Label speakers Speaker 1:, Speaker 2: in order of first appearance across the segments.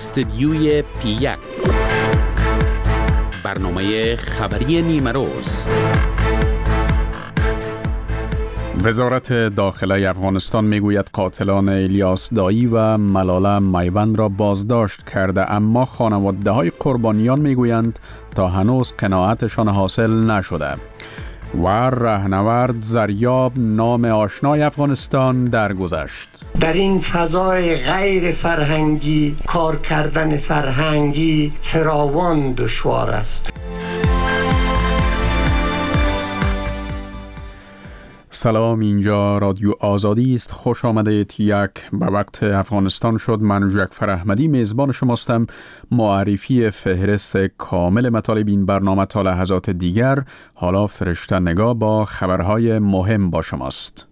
Speaker 1: استدیوی پی1 برنامه خبری نیمه روز. وزارت داخله افغانستان میگوید قاتلان الیاس دایی و ملاله میوند را بازداشت کرده، اما خانواده‌های قربانیان میگویند تا هنوز قناعتشان حاصل نشده. و رهنورد زریاب نام آشنای افغانستان درگذشت.
Speaker 2: در این فضای غیر فرهنگی کار کردن فرهنگی فراوان دشوار است.
Speaker 1: سلام، اینجا رادیو آزادی است. خوش آمدید. یک به وقت افغانستان شد. من جعفر احمدی میزبان شماستم. معرفی فهرست کامل مطالب این برنامه تا لحظات دیگر. حالا فرشته نگاه با خبرهای مهم با شماست.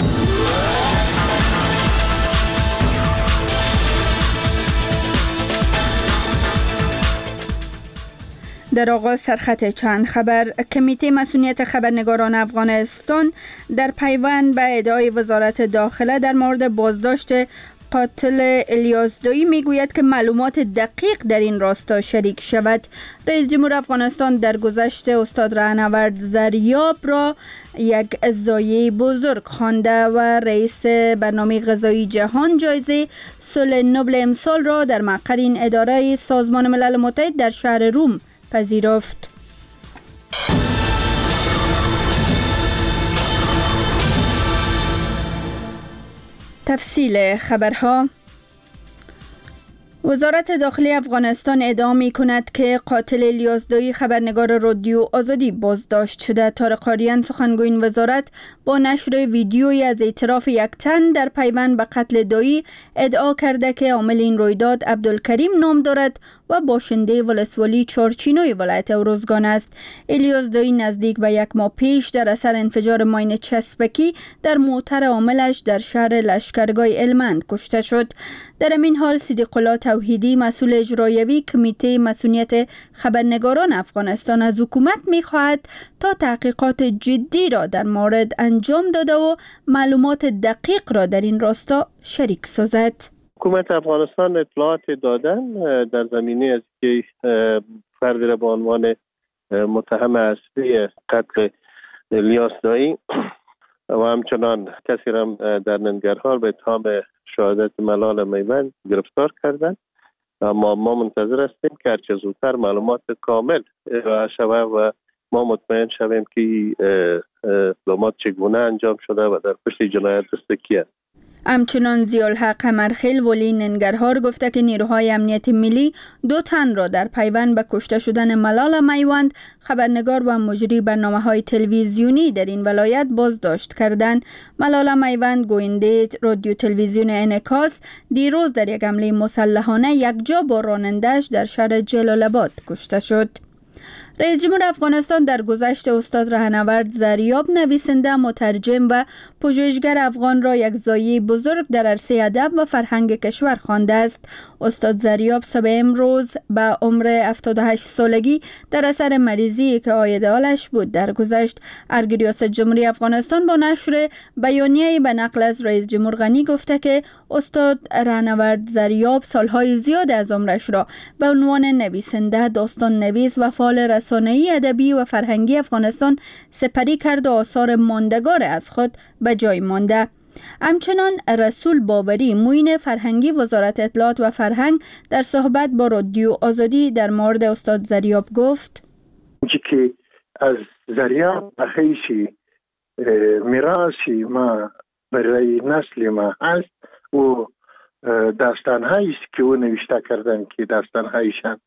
Speaker 3: در آغاز سرخط چند خبر. کمیته مسئولیت خبرنگاران افغانستان در پیوند به ادعای وزارت داخله در مورد بازداشت قاتل الیاس دایی میگوید که معلومات دقیق در این راستا شریک شود. رئیس جمهور افغانستان در گذشته استاد رهنورد زریاب را یک ضایعه بزرگ خوانده و رئیس برنامه غذایی جهان جایزه صلح نوبل امسال را در مقر این اداره سازمان ملل متحد در شهر روم پذیرفت. تفصیل خبرها. وزارت داخلی افغانستان ادعا می کند که قاتل الیاس دایی خبرنگار رادیو آزادی بازداشت شده. طارق قاریان سخنگوی این وزارت با نشر ویدیویی از اعتراف یک تن در پیوند به قتل دایی ادعا کرده که عامل این رویداد عبدالکریم نام دارد و باشنده ولسوالی چارچینوی ولایت اروزگان است. الیاس دایی نزدیک به یک ماه پیش در اثر انفجار ماین چسبکی در موتر عاملش در شهر لشکرگاه هلمند کشته شد. در این حال صدیق الله توحیدی مسئول اجرایی کمیته مسئولیت خبرنگاران افغانستان از حکومت می‌خواهد تا تحقیقات جدی را در مورد انجام داده و معلومات دقیق را در این راستا شریک سازد.
Speaker 4: حکومت افغانستان اطلاعات دادن در زمینه از که فردی را به عنوان متهم اصلی قتل الیاس دایی و همچنان کسی را در ننگرهار به اتهام شهادت ملاله میوند گرفتار کردند. اما ما منتظر هستیم که هرچه زودتر معلومات کامل ارائه شود و ما مطمئن شویم که اقدامات چگونه انجام شده و در پشت جنایت دست کی است.
Speaker 3: همچنان ضیاءالحق قمرخیل ولی ننگرهار گفته که نیروهای امنیت ملی 2 تن را در پیوند به کشته شدن ملاله میوند خبرنگار و مجری برنامه‌های تلویزیونی در این ولایت بازداشت کردند. ملاله میوند گوینده رادیو تلویزیون انعکاس دیروز در یک حمله مسلحانه یکجا با راننده‌اش در شهر جلال آباد کشته شد. رئیس جمهور افغانستان در گذشته استاد رهنورد زریاب نویسنده، مترجم و پژوهشگر افغان را یک ضایعه بزرگ در عرصه ادب و فرهنگ کشور خوانده است. استاد زریاب صبح امروز به عمر 78 سالگی در اثر مریضی که عاید حالش بود درگذشت. ارگ ریاست جمهوری افغانستان با نشر بیانیه‌ای به نقل از رئیس جمهور غنی گفته که استاد رهنورد زریاب سالهای زیاد از عمرش را به عنوان نویسنده، داستان نویس و فعال رسانه‌ای ادبی و فرهنگی افغانستان سپری کرد و آثار ماندگار از خود به جای مانده. همچنان رسول باوری معین فرهنگی وزارت اطلاعات و فرهنگ در صحبت با رادیو آزادی در مورد استاد زریاب گفت
Speaker 5: که از زریاب بخیشی میراثی ما برای نسل ما هست و داستان‌هایی است که او نوشته کردن که داستان‌هایشان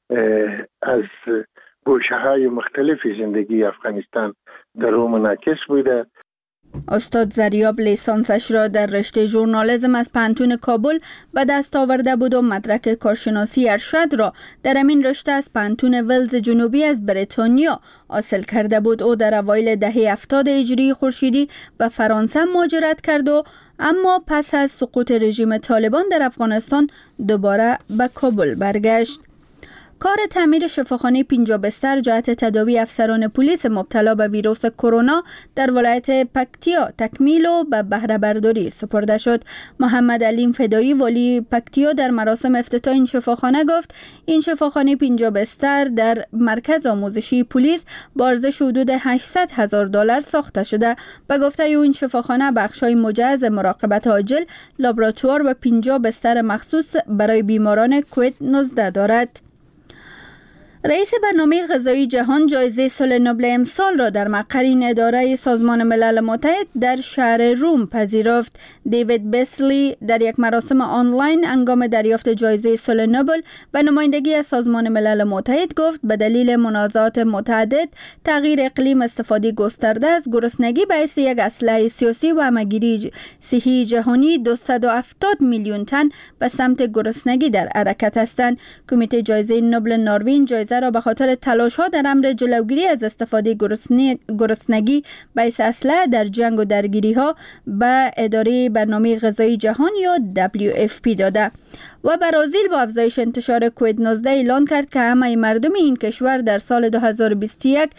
Speaker 5: از گوشه‌های مختلف زندگی افغانستان در او منعکس بوده.
Speaker 3: استاد زریاب لیسانسش را در رشته ژورنالیسم از پانتون کابل به دست آورده بود و مدرک کارشناسی ارشد را در همین رشته از پانتون ولز جنوبی از بریتانیا حاصل کرده بود. او در اوایل دهه 70 هجری خورشیدی به فرانسه مهاجرت کرد و اما پس از سقوط رژیم طالبان در افغانستان دوباره به کابل برگشت. کار تعمیر شفاخانه 50 بستر جهت تداوی افسران پلیس مبتلا به ویروس کرونا در ولایت پکتیا تکمیل و به بهره برداری سپرده شد. محمد علیم فدایی والی پکتیا در مراسم افتتاح این شفاخانه گفت این شفاخانه 50 بستر در مرکز آموزشی پلیس با ارزش حدود $800,000 ساخته شده. به گفته او این شفاخانه بخش‌های مجهز مراقبت عاجل، لابراتوار و 50 بستر مخصوص برای بیماران کووید 19 دارد. رئیس برنامه غذایی جهان جایزه صلح نوبل امسال را در مقر این اداره سازمان ملل متحد در شهر روم پذیرفت. دیوید بیسلی در یک مراسم آنلاین هنگام دریافت جایزه صلح نوبل به نمایندگی از سازمان ملل متحد گفت به دلیل منازعات متعدد، تغییر اقلیم، استفاده گسترده از گرسنگی باعث یک اسلحه سیاسی و همگیری صحی جهانی 270 میلیون تن به سمت گرسنگی در حرکت هستند. کمیته جایزه نوبل نروژ جایزه را به خاطر تلاش‌ها در امر جلوگیری از استفاده گرسنگی باعث اسلحه در جنگ و درگیری‌ها به اداره برنامه غذایی جهان یا WFP داده. و برازیل با افزایش انتشار کووید 19 اعلان کرد که همه مردم این کشور در سال 2021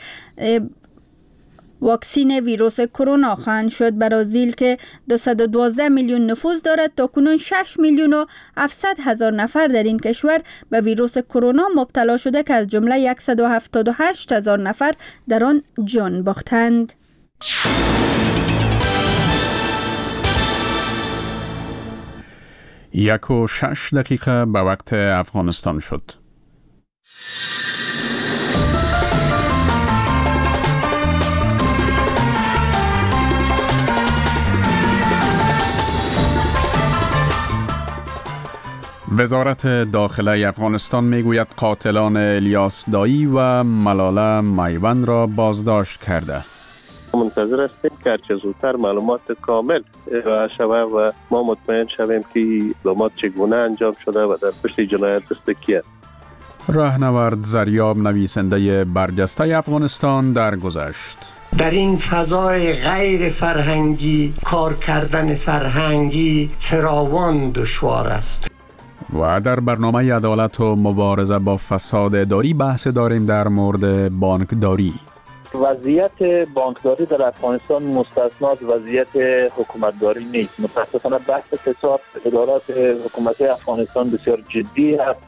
Speaker 3: واکسین ویروس کرونا خواهند شد. برازیل که 212 میلیون نفوس دارد تاکنون 6 میلیون و 700 هزار نفر در این کشور به ویروس کرونا مبتلا شده که از جمله 178 هزار نفر در آن جان باختند.
Speaker 1: 1:06 به وقت افغانستان شد. وزارت داخله افغانستان میگوید قاتلان الیاس دایی و ملاله میوند را بازداشت کرده.
Speaker 4: منتظر هستیم که هرچه زودتر معلومات کامل ارائه شود و ما مطمئن شویم که اقدامات چگونه انجام شده و در پشت جنایت دست کی است.
Speaker 1: راهنورد زریاب نویسنده برجسته افغانستان درگذشت.
Speaker 2: در این فضای غیر فرهنگی کار کردن فرهنگی فراوان دشوار است.
Speaker 1: و در برنامه عدالت و مبارزه با فساد اداری بحث داریم در مورد بانکداری.
Speaker 6: وضعیت بانکداری در افغانستان مستثنا از وضعیت حکومتداری نیست. متاسفانه بحث فساد ادارات حکومتی افغانستان بسیار جدی است.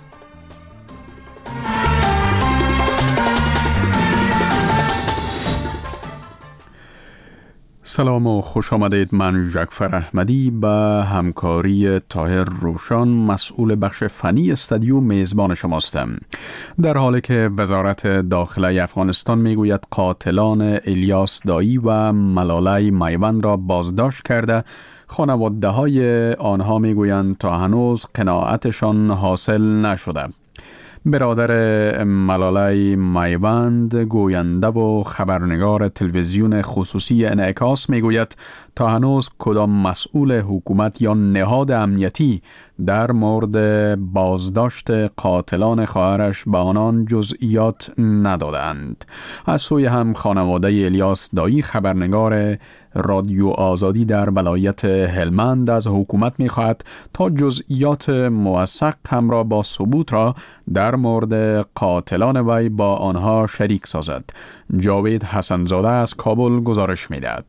Speaker 1: سلام و خوش آمدید. من جعفر احمدی به همکاری طاهر روشان مسئول بخش فنی استودیو میزبان شماستم. در حالی که وزارت داخله افغانستان میگوید قاتلان الیاس دایی و ملاله میوند را بازداشت کرده، خانواده های آنها میگویند تا هنوز قناعتشان حاصل نشده. برادر ملاله میوند گوینده و خبرنگار تلویزیون خصوصی انعکاس میگوید تا هنوز کدام مسئول حکومت یا نهاد امنیتی در مورد بازداشت قاتلان خواهرش به آنان جزئیات ندادند. از سوی هم خانواده الیاس دایی خبرنگار رادیو آزادی در ولایت هلمند از حکومت می‌خواهد تا جزئیات موثق همراه با ثبوت را در مورد قاتلان وی با آنها شریک سازد. جاوید حسنزاده از کابل گزارش می‌دهد.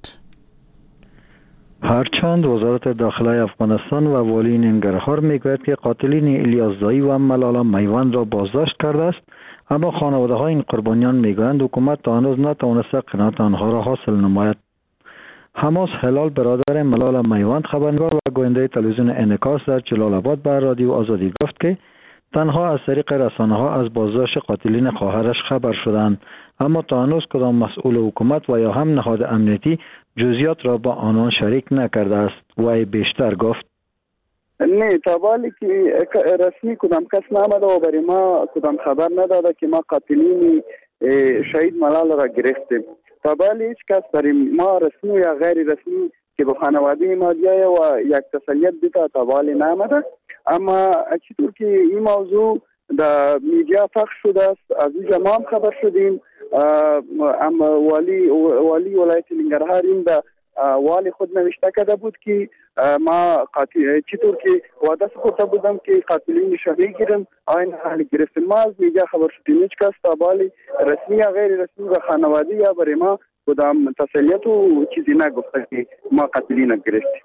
Speaker 7: هرچند وزارت داخله افغانستان و والی ننگرهار میگوید که قاتلین الیاس دایی و ملاله میوند را بازداشت کرده است، اما خانواده های این قربانیان میگویند حکومت تا هنوز نتوانسته قناعت آنها را حاصل نماید. حماس هلال برادر ملاله میوند خبرنگار و گوینده تلویزیون انعکاس در جلال آباد به رادیو آزادی گفت که تنها از طریق رسانه ها از بازداشت قاتلین خواهرش خبر شدند، اما تا هنوز کدام مسئول حکومت و یا هم نهاد امنیتی جزئیات را با آنان شریک نکرده است. و بیشتر گفت
Speaker 8: نه، تا بالی که رسمی کدام کس نامده و برای ما کدام خبر نداده که ما قاتلین شهید ملاله را گرفتیم. تا بالی هیچ کس برای ما رسمی یا غیر رسمی که به خانواده ما بیایه و یک تسلیت بیده تا بالی نامده. اما چطور که این موضوع در میدیا پخش شده است، از اینجا ما هم خبر شدیم. اما والی ولایت ننگرهار این در والی خود نوشته کرده بود که ما چطور که وعده سپرده بودم که قاتلینش را میگیرم آین حال گرفتم. ما از میگه خبر شدیم هیچ کس تا بالی رسمی یا غیر رسمی و خانوادی یا برای ما کدام تسلیت و چیزی نگفته که ما قاتلین گرفتیم.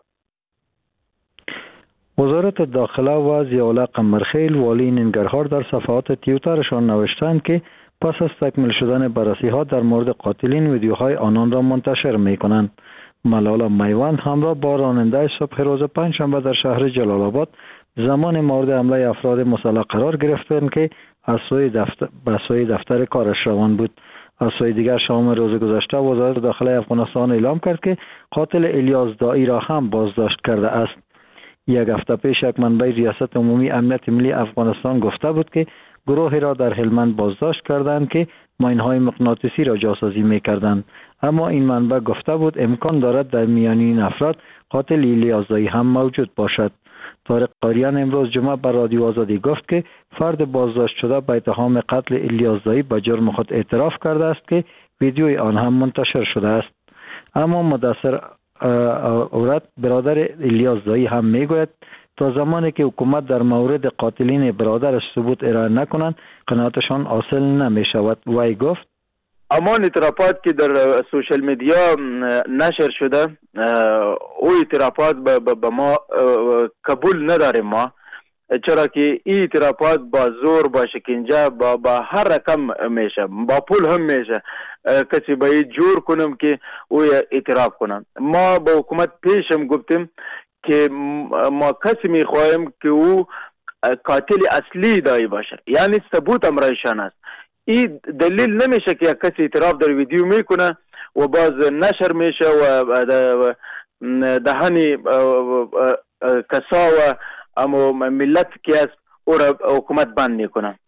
Speaker 7: وزارت داخله و ضیاءالله قمرخیل والی ننگرهار در صفحات توییترشان نوشتند که پس از تکمیل شدن بررسی‌ها در مورد قاتلین ویدیوهای آنان را منتشر می‌کنند. ملاله میوند همراه با راننده صبح روز پنجشنبه در شهر جلال آباد زمان مورد حمله افراد مسلح قرار گرفتند که از سوی دفتر کارش روان بود. از سوی دیگر شام روز گذشته وزارت داخله افغانستان اعلام کرد که قاتل الیاس دایی را هم بازداشت کرده است. یک هفته پیش یک منبع ریاست عمومی امنیت ملی افغانستان گفته بود که گروهی را در هلمند بازداشت کردند که ماین‌های مغناطیسی را جاسازی می‌کردند، اما این منبع گفته بود امکان دارد در میان این افراد قاتل الیاس دایی هم موجود باشد. طارق قاریان امروز جمعه بر رادیو آزادی گفت که فرد بازداشت شده به اتهام قتل الیاس دایی به جرم خود اعتراف کرده است که ویدیوی آن هم منتشر شده است. اما مدثر اورد برادر الیاس دایی هم میگوید تا زمانی که حکومت در مورد قاتلین برادرش ثبوت ارائه نکنند قناعتشان حاصل نمی شود. وی گفت
Speaker 9: امان اعترافات که در سوشل میدیا نشر شده او اعترافات به ما قبول نداریم ما، چرا که این اعترافات با زور، با شکنجه، با هر رقم میشه، با پول هم میشه. کسی باید جور کنم که او اعتراف کنم. ما با حکومت پیشم گفتیم که ما کسی میخواهیم که او قاتل اصلی دایی باشه، یعنی ثبوت امرایشان است. این دلیل نمیشه که یک کسی اعتراف در ویدیو میکنه و باز نشر میشه و دهنی کسا و اما ملت که است او را حکومت بند میکنه.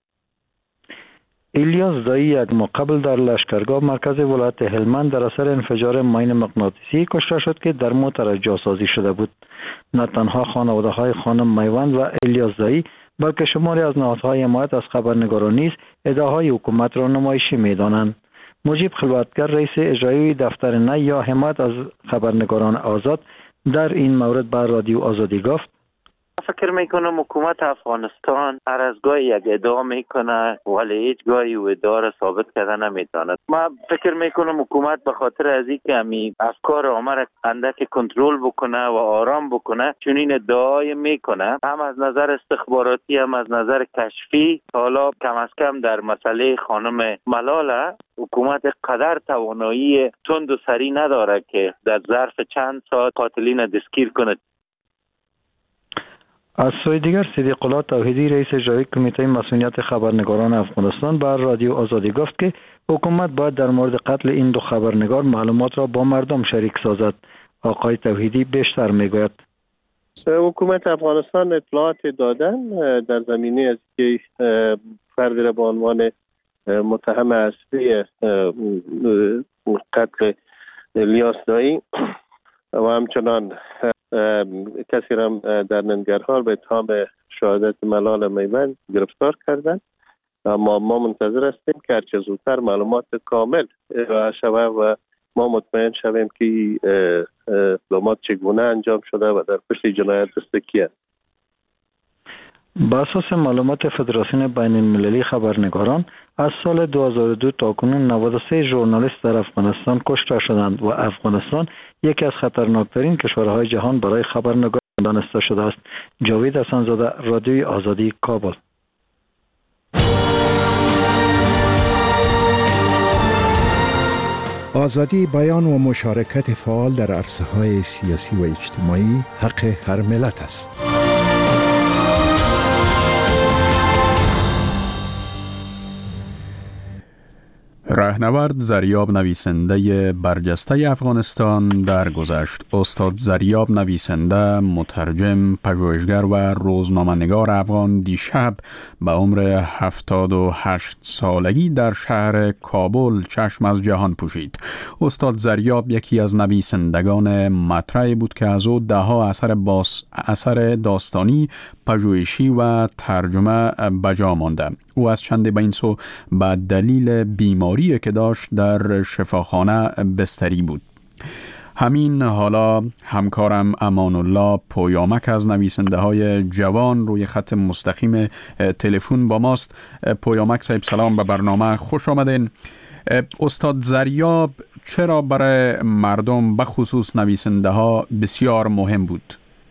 Speaker 7: الیاس دایی یک ماه قبل در لشکرگاه مرکز ولایت هلمند در اثر انفجار ماین مغناطیسی کشته شد که در موتر جاسازی شده بود. نه تنها خانواده های خانم میوند و الیاس دایی بلکه شماری از نهادهای حمایت از خبرنگاران نیز ادعاهای حکومت را نمایشی می‌دانند. مجیب خلوتگر رئیس اجرایی دفتر نه یا حمایت از خبرنگاران آزاد در این مورد بر رادیو آزادی گفت
Speaker 10: فکر میکنم حکومت افغانستان هر از گاهی یک ادعا میکنه ولی هیچ گاهی او ادعا را ثابت کرده نمیتونه. ما فکر میکنم حکومت به خاطر از اینکه همین افکار عامه را اندک کنترل بکنه و آرام بکنه چون این ادعای میکنه، هم از نظر استخباراتی هم از نظر کشفی. حالا کم از کم در مسئله خانم ملاله حکومت قدر توانایی تند و سری نداره که در ظرف چند ساعت قاتلین دستگیر کنه.
Speaker 7: از سوی دیگر صدیق الله توحیدی رئیس اجرایی کمیته مسئولیت خبرنگاران افغانستان بر رادیو آزادی گفت که حکومت باید در مورد قتل این دو خبرنگار معلومات را با مردم شریک سازد. آقای توحیدی بیشتر میگوید
Speaker 4: حکومت افغانستان اطلاعات دادن در زمینه از که فردی را به عنوان متهم اصلی قتل الیاس دایی و همچنان کسی را در ننگرهار به اتهام شهادت ملاله میوند گرفتار کردند. ما منتظر هستیم که هرچه زودتر معلومات کامل ارائه شود و ما مطمئن شویم که اقدامات چگونه انجام شده و در پشت جنایت دست کی است.
Speaker 7: بر اساس معلومات فدراسیون بین المللی خبرنگاران از سال 2002 تا کنون 93 ژورنالیست در افغانستان کشته شدند و افغانستان یکی از خطرناکترین کشورهای جهان برای خبرنگاری دانسته شده است. جاوید حسن‌زاده، رادیوی آزادی، کابل.
Speaker 11: آزادی بیان و مشارکت فعال در عرصه‌های سیاسی و اجتماعی حق هر ملت است.
Speaker 1: رهنورد زریاب نویسنده برجسته افغانستان درگذشت. استاد زریاب نویسنده، مترجم، پژوهشگر و روزنامه‌نگار افغان دیشب به عمر 78 سالگی در شهر کابل چشم از جهان پوشید. استاد زریاب یکی از نویسندگان مطرحی بود که از او ده‌ها اثر داستانی، پژوهشی و ترجمه بجا مانده. او از چند به این سو به دلیل بیماری که داشت در شفاخانه بستری بود. همین حالا همکارم امان الله پویامک از نویسنده های جوان روی خط مستقیم تلفن با ماست. پویامک صاحب سلام، به برنامه خوش آمدین. استاد زریاب چرا برای مردم به خصوص نویسنده ها بسیار مهم بود؟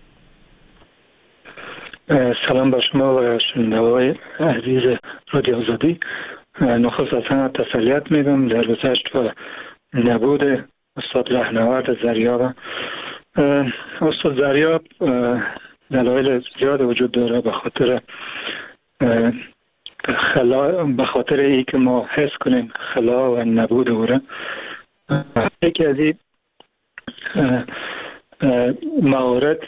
Speaker 12: سلام به شما و شنونده‌های عزیز رادیو آزادی. نخست از همه تسلیت میگم در گذشت و نبود استاد رهنورد زریاب. استاد زریاب دلایل زیاد وجود داره به خاطر ای که ما حس کنیم خلا و نبود او را. یکی از این موارد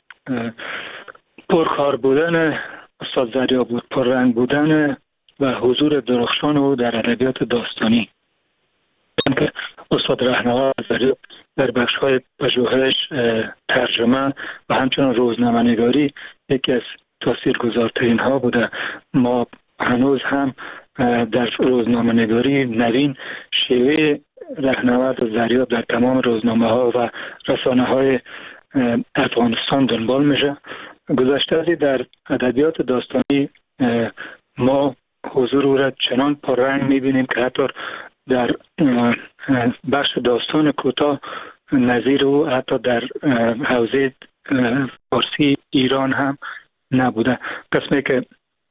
Speaker 12: پرکار بودن استاد زریاب بود، پررنگ بودن و حضور درخشان او در ادبیات داستانی. استاد رهنورد زریاب در بخش‌های پژوهش، ترجمه و همچنین روزنامه‌نگاری یکی از تاثیرگذارترین ها بوده. ما هنوز هم در روزنامه‌نگاری نوین شیوه رهنورد زریاب در تمام روزنامه‌ها و رسانه‌های افغانستان دنبال میشه. گذشته ازی در ادبیات داستانی ما حضور او را چنان پررنگ میبینیم که حتی در بخش داستان کوتاه نظیر او حتی در حوزه فارسی ایران هم نبوده. قسمی که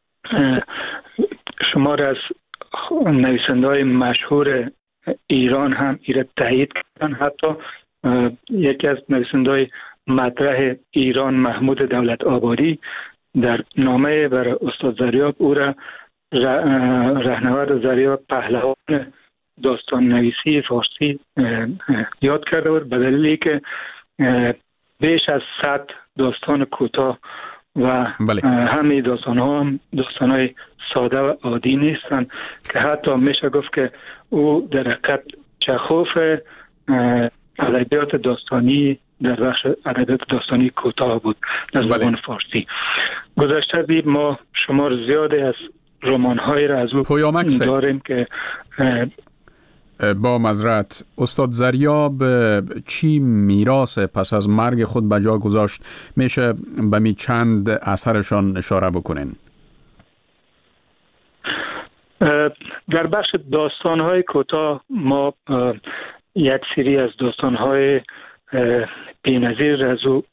Speaker 12: شمار از نویسنده‌های مشهور ایران هم ایره تایید کردن. حتی یکی از نویسنده‌های مطرح ایران محمود دولت آبادی در نامه بر استاد زریاب او را رهنورد زریاب پهلوان داستان نویسی فارسی یاد کرده بود، به دلیلی که بیش از 100 داستان کوتاه و همه داستان‌ها هم داستان‌های ساده و عادی نیستن که حتی میشه گفت که او در حقیقت چخوف ادبیات داستانی در بخش ادبیات داستانی کوتاه بود در زبان فارسی. گذشته بی ما شمار زیادی از رمان‌های را از او داریم که
Speaker 1: با معذرت استاد زریاب چی میراث پس از مرگ خود به جا گذاشت؟ میشه به می چند اثرشان اشاره بکنین؟
Speaker 12: در بخش داستان‌های کوتاه ما یک سری از داستان‌های بی‌نظیر از او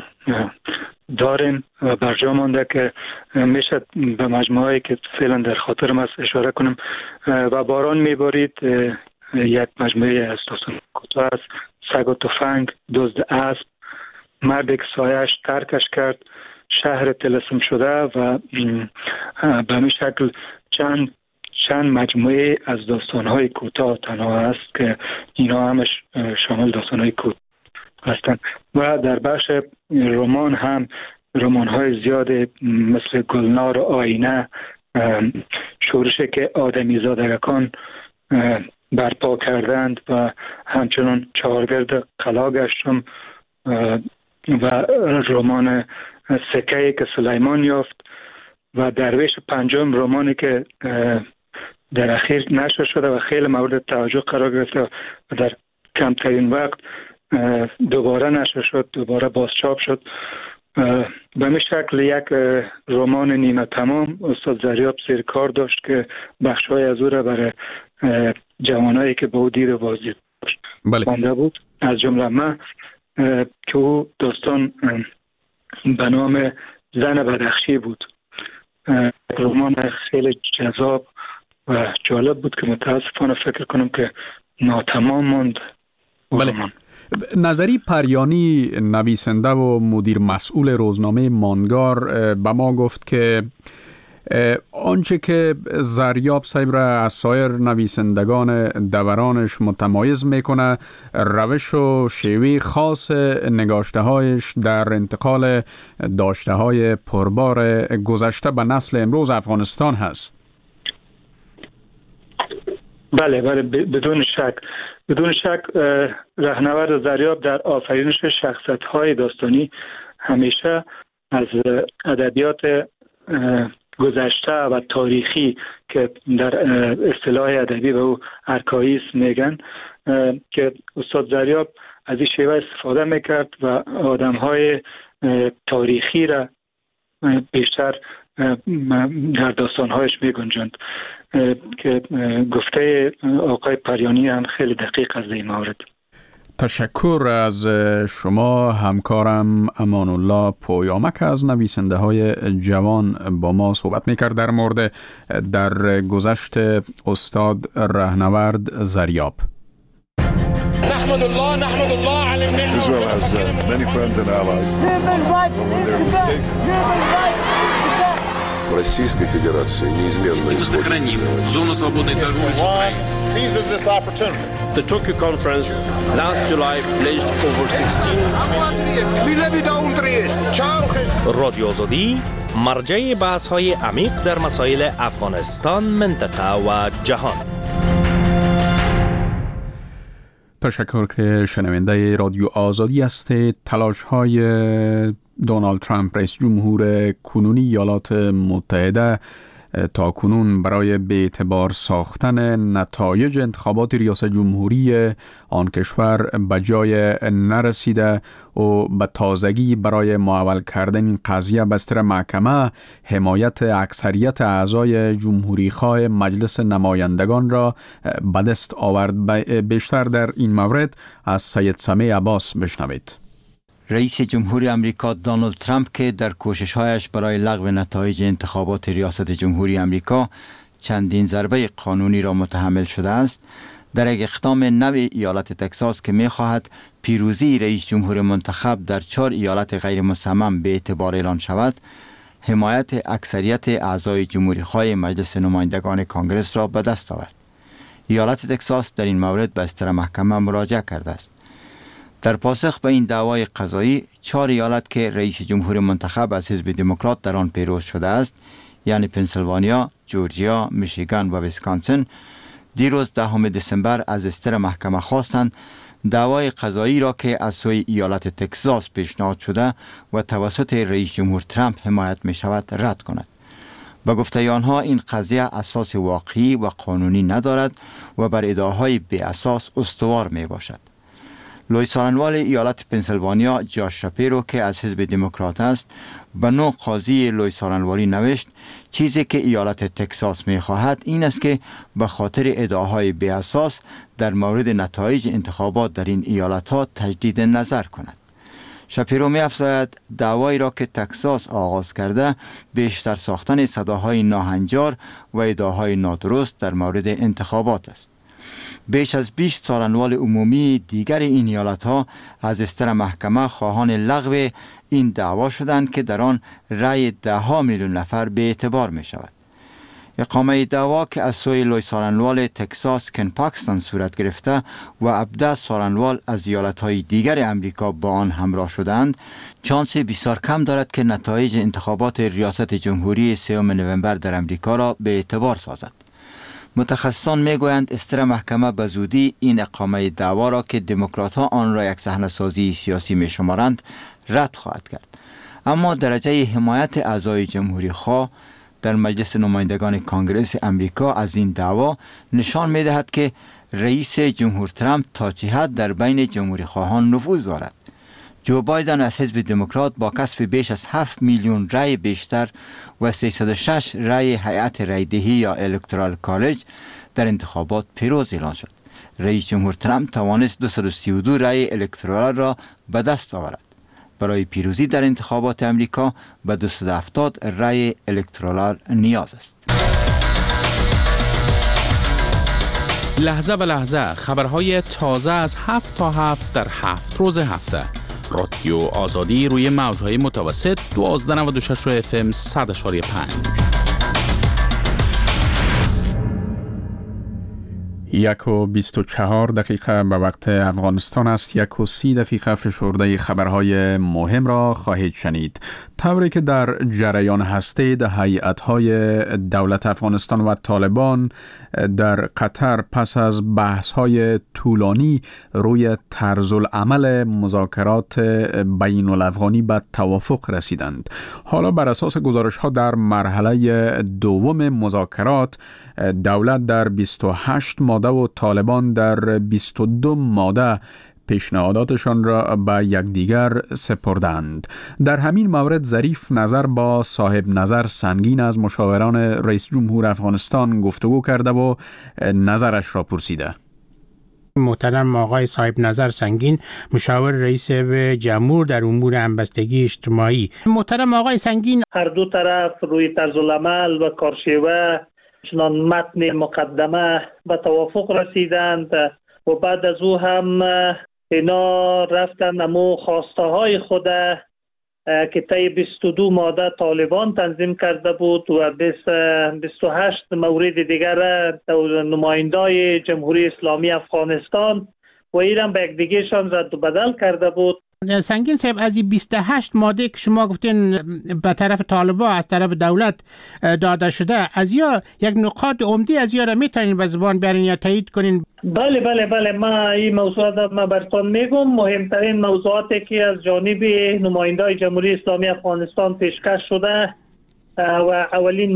Speaker 12: داریم و برجا مانده که میشه به مجموعه‌ای که فعلا در خاطرم است اشاره کنم. و باران میبارید یک مجموعه از داستان کوتاه است، سگ و تفنگ، دزد اسب، مردی که سایه‌اش ترکش کرد، شهر طلسم شده و به همین شکل چند مجموعه از داستان‌های کوتاه تنها است که اینا همش شامل داستان‌های کوتاه هستند. و در بخش رمان هم رمان‌های زیاد مثل گلنار و آینه، شورشی که آدمی زادگان برپا کردند و همچنان چهارگرد قلا گشتم و رمان سکه‌ای که سلیمان یافت و درویش پنجم، رمانی که در اخیر نشر شده و خیلی مورد توجه قرار گرفته و در کمترین وقت دوباره نشر شد، دوباره بازچاپ شد. به همین شکل یک رمان نیمه تمام استاد زریاب زیر کار داشت که بخش‌های از او را برای جوانایی که با او دید و بازدید خوانده بود. از جمله من که او داستان به نام زن بدخشی بود، رمان خیلی جذاب و جالب بود که متاسفانه فکر کنم که ناتمام ماند.
Speaker 1: بله. نظری پریانی نویسنده و مدیر مسئول روزنامه ماندگار به ما گفت که آنچه که زریاب صاحب را از سایر نویسندگان دورانش متمایز میکنه روش و شیوه خاص نگاشته‌هایش در انتقال داشته‌های پربار گذشته به نسل امروز افغانستان هست.
Speaker 12: بله بدون شک رهنورد زریاب در آفرینش شخصیت‌های داستانی همیشه از ادبیات گذشته و تاریخی که در اصطلاح ادبی به او ارکاییسم میگن که استاد زریاب از این شیوه استفاده میکرد و آدم‌های تاریخی را بیشتر در داستان‌هایش می‌گنجاند که گفته آقای پریانی هم خیلی دقیق از این مورد.
Speaker 1: تشکر از شما همکارم امان الله پویامک از نویسنده های جوان با ما صحبت میکرد در مورد در گذشت استاد رهنورد زریاب.
Speaker 13: نحمد الله على النعمة.
Speaker 14: Israel has many friends and allies. When they're mistaken. Российской Федерации неизменно
Speaker 15: сохраним зону свободной торговли с Украиной.
Speaker 13: Seizes this opportunity.
Speaker 16: The Tokyo conference last July pledged over 16
Speaker 17: رادیو آزادی مرجع بحث‌های عمیق در مسائل افغانستان، منطقه و جهان.
Speaker 1: تشکر که شنونده رادیو آزادی هستید. تلاش‌های دونالد ترامپ رئیس جمهور کنونی ایالات متحده تا کنون برای به اعتبار ساختن نتایج انتخابات ریاست جمهوری آن کشور به جای نرسیده و به تازگی برای معول کردن این قضیه بستر محکمه حمایت اکثریت اعضای جمهوری‌خواه مجلس نمایندگان را به دست آورد. بیشتر در این مورد از سید سمیع عباس بشنوید.
Speaker 18: رئیس جمهور امریکا دونالد ترامپ که در کوشش‌هایش برای لغو نتایج انتخابات ریاست جمهوری امریکا چندین ضربه قانونی را متحمل شده است، در یک اقدام نو ایالت تگزاس که می‌خواهد پیروزی رئیس جمهور منتخب در 4 ایالت غیر مصمم به اعتبار اعلان شود، حمایت اکثریت اعضای جمهوری‌خواه مجلس نمایندگان کانگرس را به دست آورد. ایالت تگزاس در این مورد به استر محکمه مراجعه کرده است. در پاسخ به این دعوای قضایی، 4 ایالت که رئیس جمهور منتخب از حزب دموکرات در آن پیروز شده است، یعنی پنسیلوانیا، جورجیا، میشیگان و ویسکانسن، دیروز 10 دسامبر از استر محکمه خواستند دعوای قضایی را که از سوی ایالت تگزاس پیشنهاد شده و توسط رئیس جمهور ترامپ حمایت می شود رد کند. با گفته آنها این قضیه اساس واقعی و قانونی ندارد و بر ادعاهای بی اساس استوار می باشد. لوی سارنوال ایالت پنسیلوانیا جاش شاپیرو که از حزب دموکرات است به نوع قاضی لوی سارنوالی نوشت چیزی که ایالت تگزاس می خواهد این است که به خاطر ادعاهای بی اساس در مورد نتایج انتخابات در این ایالت ها تجدید نظر کند. شاپیرو می افزاید دعوایی را که تگزاس آغاز کرده بیشتر ساختن صداهای ناهنجار و ادعاهای نادرست در مورد انتخابات است. بیش از 20 سارنوال عمومی دیگر این ایالت‌ها از استر محکمه خواهان لغو این دعوا شدند که در آن رأی 10 میلیون نفر به اعتبار می شود. اقامه دعوا که از سوی لوی سارنوال تگزاس کن پاکستان صورت گرفته و 17 سارنوال از ایالت‌های دیگر امریکا با آن همراه شدند، چانس بسیار کم دارد که نتایج انتخابات ریاست جمهوری 3 نوامبر در امریکا را به اعتبار سازد. متخصصان میگویند استر محکمه به زودی این اقامه دعوا را که دموکرات‌ها آن را یک صحنه‌سازی سیاسی می‌شمارند رد خواهد کرد. اما درجه حمایت اعضای جمهوری‌خواه در مجلس نمایندگان کانگرس امریکا از این دعوا نشان می‌دهد که رئیس جمهور ترامپ تا چه حد در بین جمهوری‌خواهان نفوذ دارد. جو بایدن از حزب دموکرات با کسب بیش از 7 میلیون رای بیشتر و 306 رای هیئت رایدهی یا الکترال کالج در انتخابات پیروز اعلان شد. رئیس جمهور ترامپ توانست 232 رای الکترال را به دست آورد. برای پیروزی در انتخابات امریکا به 270 رای الکترال نیاز است.
Speaker 15: لحظه به لحظه خبرهای تازه از 7 تا 7 در 7 روز هفته. رادیو آزادی روی موجهای متوسط 1296 FM 100.5.
Speaker 1: 1:24 دقیقه به وقت افغانستان است. 1:30 دقیقه فشرده خبرهای مهم را خواهید شنید. طوری که در جریان هستید، هیئت‌های دولت افغانستان و طالبان در قطر پس از بحث‌های طولانی روی طرز العمل مذاکرات بین الافغانی به توافق رسیدند. حالا بر اساس گزارش‌ها در مرحله دوم مذاکرات، دولت در 28 ماده و طالبان در 22 ماده پیشنهاداتشان را به یکدیگر سپردند. در همین مورد ظریف نظر با صاحب نظر سنگین از مشاوران رئیس جمهور افغانستان گفتگو کرده و نظرش را پرسیده.
Speaker 19: محترم آقای صاحب نظر سنگین، مشاور رئیس جمهور در امور همبستگی اجتماعی. محترم آقای سنگین،
Speaker 6: هر دو طرف روی طرز العمل و کارشیوه چنان متن مقدمه به توافق رسیدند و بعد از او هم اینا رفتن امو خواسته های خود که طی 22 ماده طالبان تنظیم کرده بود و 28 مورد دیگر نمایندای جمهوری اسلامی افغانستان و ایران به یکدیگه‌شان رد و بدل کرده بود.
Speaker 19: سنگین صاحب، از این 28 ماده که شما گفتین به طرف طالبان از طرف دولت داده شده، از یا یک نقاط عمده از یا را میتونین به زبان بیارین یا تایید کنین؟
Speaker 6: بله ما این موضوعات ما براتون میگم. مهمترین موضوعاتی که از جانب نمایندای جمهوری اسلامی افغانستان پیشکش شده و اولین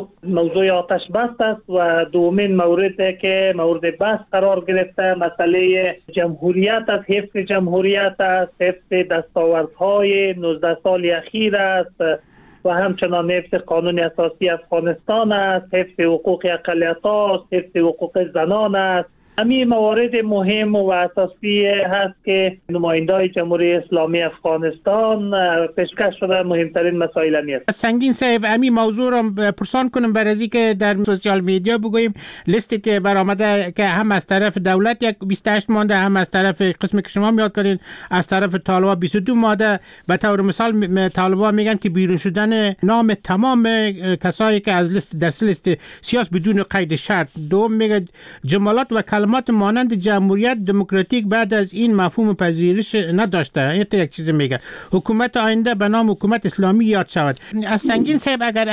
Speaker 6: موضوع آتش بس است و دومین موردی که مورد بحث قرار گرفته مسئله جمهوریت است، حفظ جمهوریت است، حفظ دستاوردهای 19 سال اخیر است و همچنان حفظ قانون اساسی افغانستان است، حفظ حقوق اقلیت‌ها است، حفظ حقوق زنان است. همین موارد مهم و اساسی هست که نمایندای جمهوری اسلامی افغانستان پیشکش شده. مهمترین مسائل همی است.
Speaker 19: سنگین صاحب، همین موضوع را پرسان کنم برای از اینکه در سوشال میدیا بگوییم لیستی که برآمده که هم از طرف دولت یک 28 ماده، هم از طرف قسمی که شما میاد کردین از طرف طالبان 22 ماده. به طور مثال طالبان میگن که بیرون شدن نام تمام کسایی که از لیست سیاسی بدون قید شرط. دوم میگه جملات و کلمات مانند جمهوریت دموکراتیک بعد از این مفهوم پذیرش نداشته. این یک چیز میگه. حکومت آینده به نام حکومت اسلامی یاد شود. از سنگین صاحب، اگر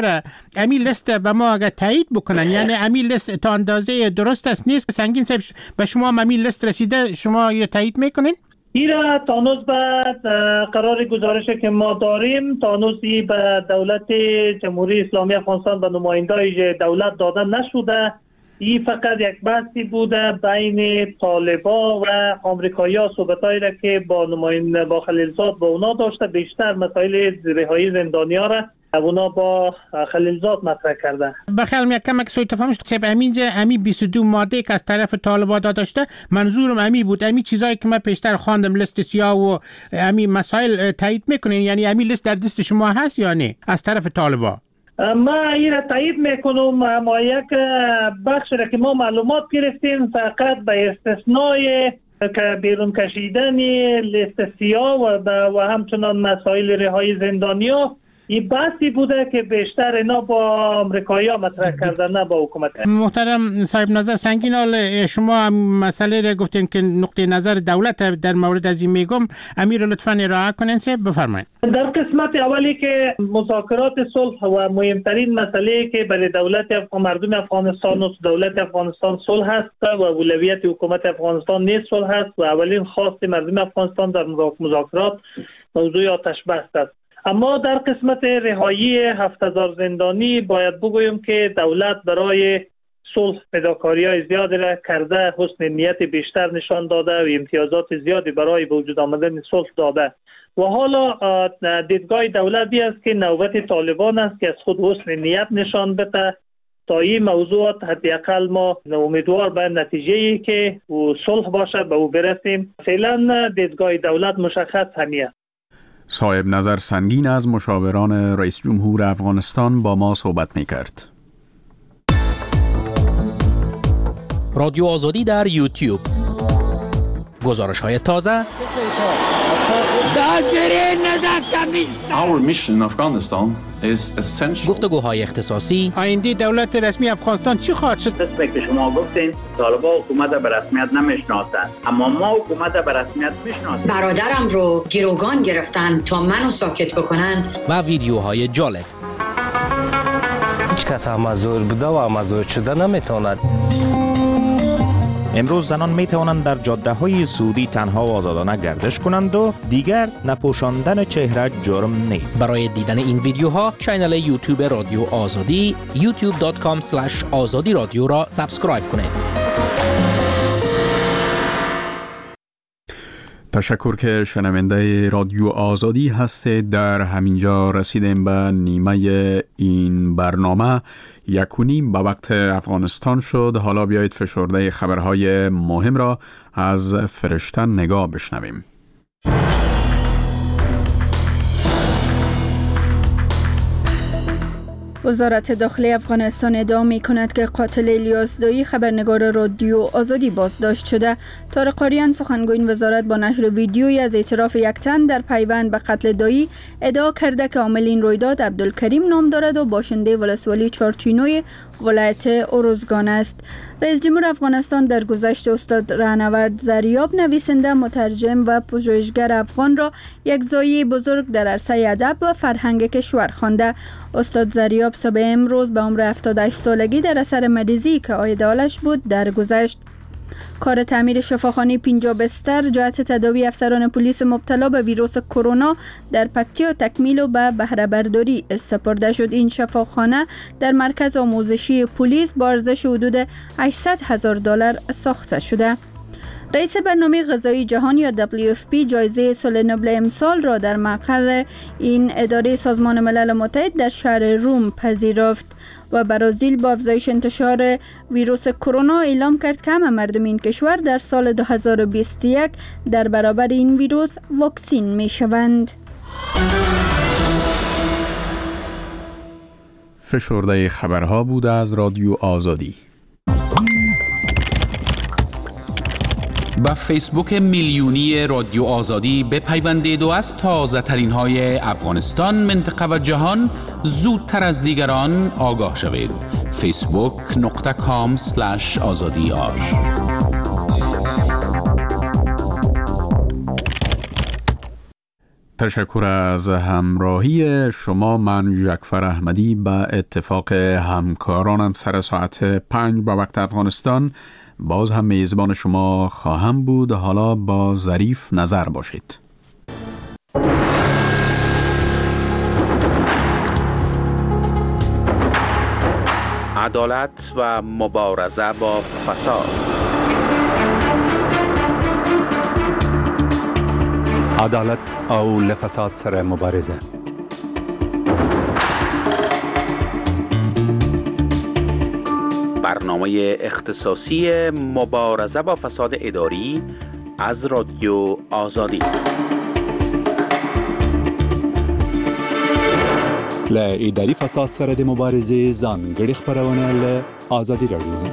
Speaker 19: امی لیست به ما اگر تایید بکنن، یعنی امی لیست تا اندازه درست است نیست، سنگین صاحب به شما امی لیست رسیده، شما اینو تایید میکنین؟
Speaker 6: ایرا تانوز بعد قرار گزارشی که ما داریم تانوزی به دولت جمهوری اسلامی افغانستان و نمایندای دولت داده نشده. این فقط یک بحثی بوده بین طالبان و آمریکایی‌ها، صحبتایی را که با خلیلزاد با اونا داشته. بیشتر مسائل رهایی زندانی‌ها را اونا با خلیلزاد مطرح کرده.
Speaker 19: بخیال یک کمک سوی تفهمش سب امی 22 ماده که از طرف طالبان داده شده، منظورم امی بود. امی چیزایی که من پیشتر خواندم لیست سیاه و امی مسائل تایید میکنین، یعنی امی لیست در دست شما هست یا نه از طرف طالبان؟
Speaker 6: ما این را تایید میکنم. ما یک بخش را که ما معلومات گرفتیم فقط به استثنای که بیرون کشیدن لیست سیاه و همچنان مسائل رهایی زندانی‌ها، این بحثی بوده که بیشتر اینا با آمریکایی‌ها مطرح کردن، نه با حکومت.
Speaker 19: محترم صاحب نظر سنگین، شما مسئله را گفتین که نقطه نظر دولت در مورد از این میگم، امیر لطفاً ارائه کنین. بفرمایید.
Speaker 6: در قسمت اولی که مذاکرات صلح و مهمترین مسئله که برای مردم افغانستان و دولت افغانستان صلح است و اولویت حکومت افغانستان نیز صلح است و اولین خواست مردم افغانستان در مذاکرات موضوع آتش بس است. اما در قسمت رهایی 7000 زندانی باید بگویم که دولت برای صلح فداکاری‌های زیادی را کرده، حسن نیت بیشتر نشان داده و امتیازات زیادی برای به وجود آمدن صلح داده و حالا دیدگاه دولتی است که نوبت طالبان است که از خود حسن نیت نشان بده تا این موضوعات حداقل ما امیدوار به نتیجه‌ای که صلح باشد به او برسیم. فعلا دیدگاه دولت مشخص همیه.
Speaker 1: صاحب نظر سنگین از مشاوران رئیس جمهور افغانستان با ما صحبت می‌کرد.
Speaker 17: رادیو آزادی در یوتیوب، گزارش‌های تازه،
Speaker 14: Our mission in Afghanistan is essential.
Speaker 17: گفتگوهای اختصاصی.
Speaker 19: آینده دولت رسمی افغانستان چی خواهد شد؟
Speaker 20: مثل که شما گفتین طالبان حکومت به رسمیت نمیشناسند، اما ما حکومت به رسمیت میشناسیم.
Speaker 21: برادرم رو گروگان گرفتن تا منو ساکت بکنن.
Speaker 17: و ویدیوهای جالب.
Speaker 22: هیچ کس مزور بوده و مزور شده نمیتواند.
Speaker 23: امروز زنان می توانند در جاده‌های سعودی تنها و آزادانه گردش کنند و دیگر نپوشاندن چهره جرم نیست.
Speaker 17: برای دیدن این ویدیوها کانال یوتیوب رادیو آزادی youtube.com/azadi رادیو را سابسکرایب کنید.
Speaker 1: تشکر که شنونده رادیو آزادی هستید. در همینجا رسیدیم به نیمه این برنامه. 1:30 به وقت افغانستان شد. حالا بیایید فشرده خبرهای مهم را از فرشته نگاه بشنویم.
Speaker 2: وزارت داخلی افغانستان ادعا می کند که قاتل الیاس دایی خبرنگار رادیو آزادی بازداشت شده. طارق قاریان سخنگوی این وزارت با نشر ویدیویی از اعتراف یک تن در پیوند به قتل دایی ادعا کرده که عامل این رویداد عبدالکریم نام دارد و باشنده ولسوالی چارچینوی ولایت اروزگان است. رئیس جمهور افغانستان در گذشته استاد رهنورد زریاب نویسنده، مترجم و پژوهشگر افغان را یک زایی بزرگ در عرصه ادب و فرهنگ کشور خوانده. استاد زریاب صبح امروز به عمر 78 سالگی در اثر مریضی که عاید حالش بود درگذشت. کار تعمیر شفاخانه 50 بستر جهت تداوی افسران پلیس مبتلا به ویروس کرونا در پکتیا تکمیل و به بهره برداری سپرده شد. این شفاخانه در مرکز آموزشی پلیس با ارزش حدود $800,000 ساخته شده. رئیس برنامه غذایی جهان یا WFP جایزه صلح نوبل امسال را در مقر این اداره سازمان ملل متحد در شهر روم پذیرفت و برازیل با افزایش انتشار ویروس کرونا اعلام کرد که همه مردم این کشور در سال 2021 در برابر این ویروس واکسین می شوند.
Speaker 1: فشرده خبرها بود از رادیو آزادی.
Speaker 15: با فیسبوک میلیونی رادیو آزادی بپیوندید و از تازه ترین های افغانستان، منطقه و جهان زودتر از دیگران آگاه شوید. facebook.com/azadi.
Speaker 1: تشکر از همراهی شما. من جعفر احمدی به اتفاق همکارانم سر ساعت 5 به وقت افغانستان باز هم میزبان شما خواهم بود. حالا با ظریف نظر باشید.
Speaker 15: عدالت و مبارزه با فساد.
Speaker 3: عدالت او لفساد سره مبارزه.
Speaker 15: برنامه اختصاصی مبارزه با فساد اداری از رادیو آزادی.
Speaker 3: ل اداری فساد سره د مبارزه ځانګړي خبرونه ل آزادی رادیو.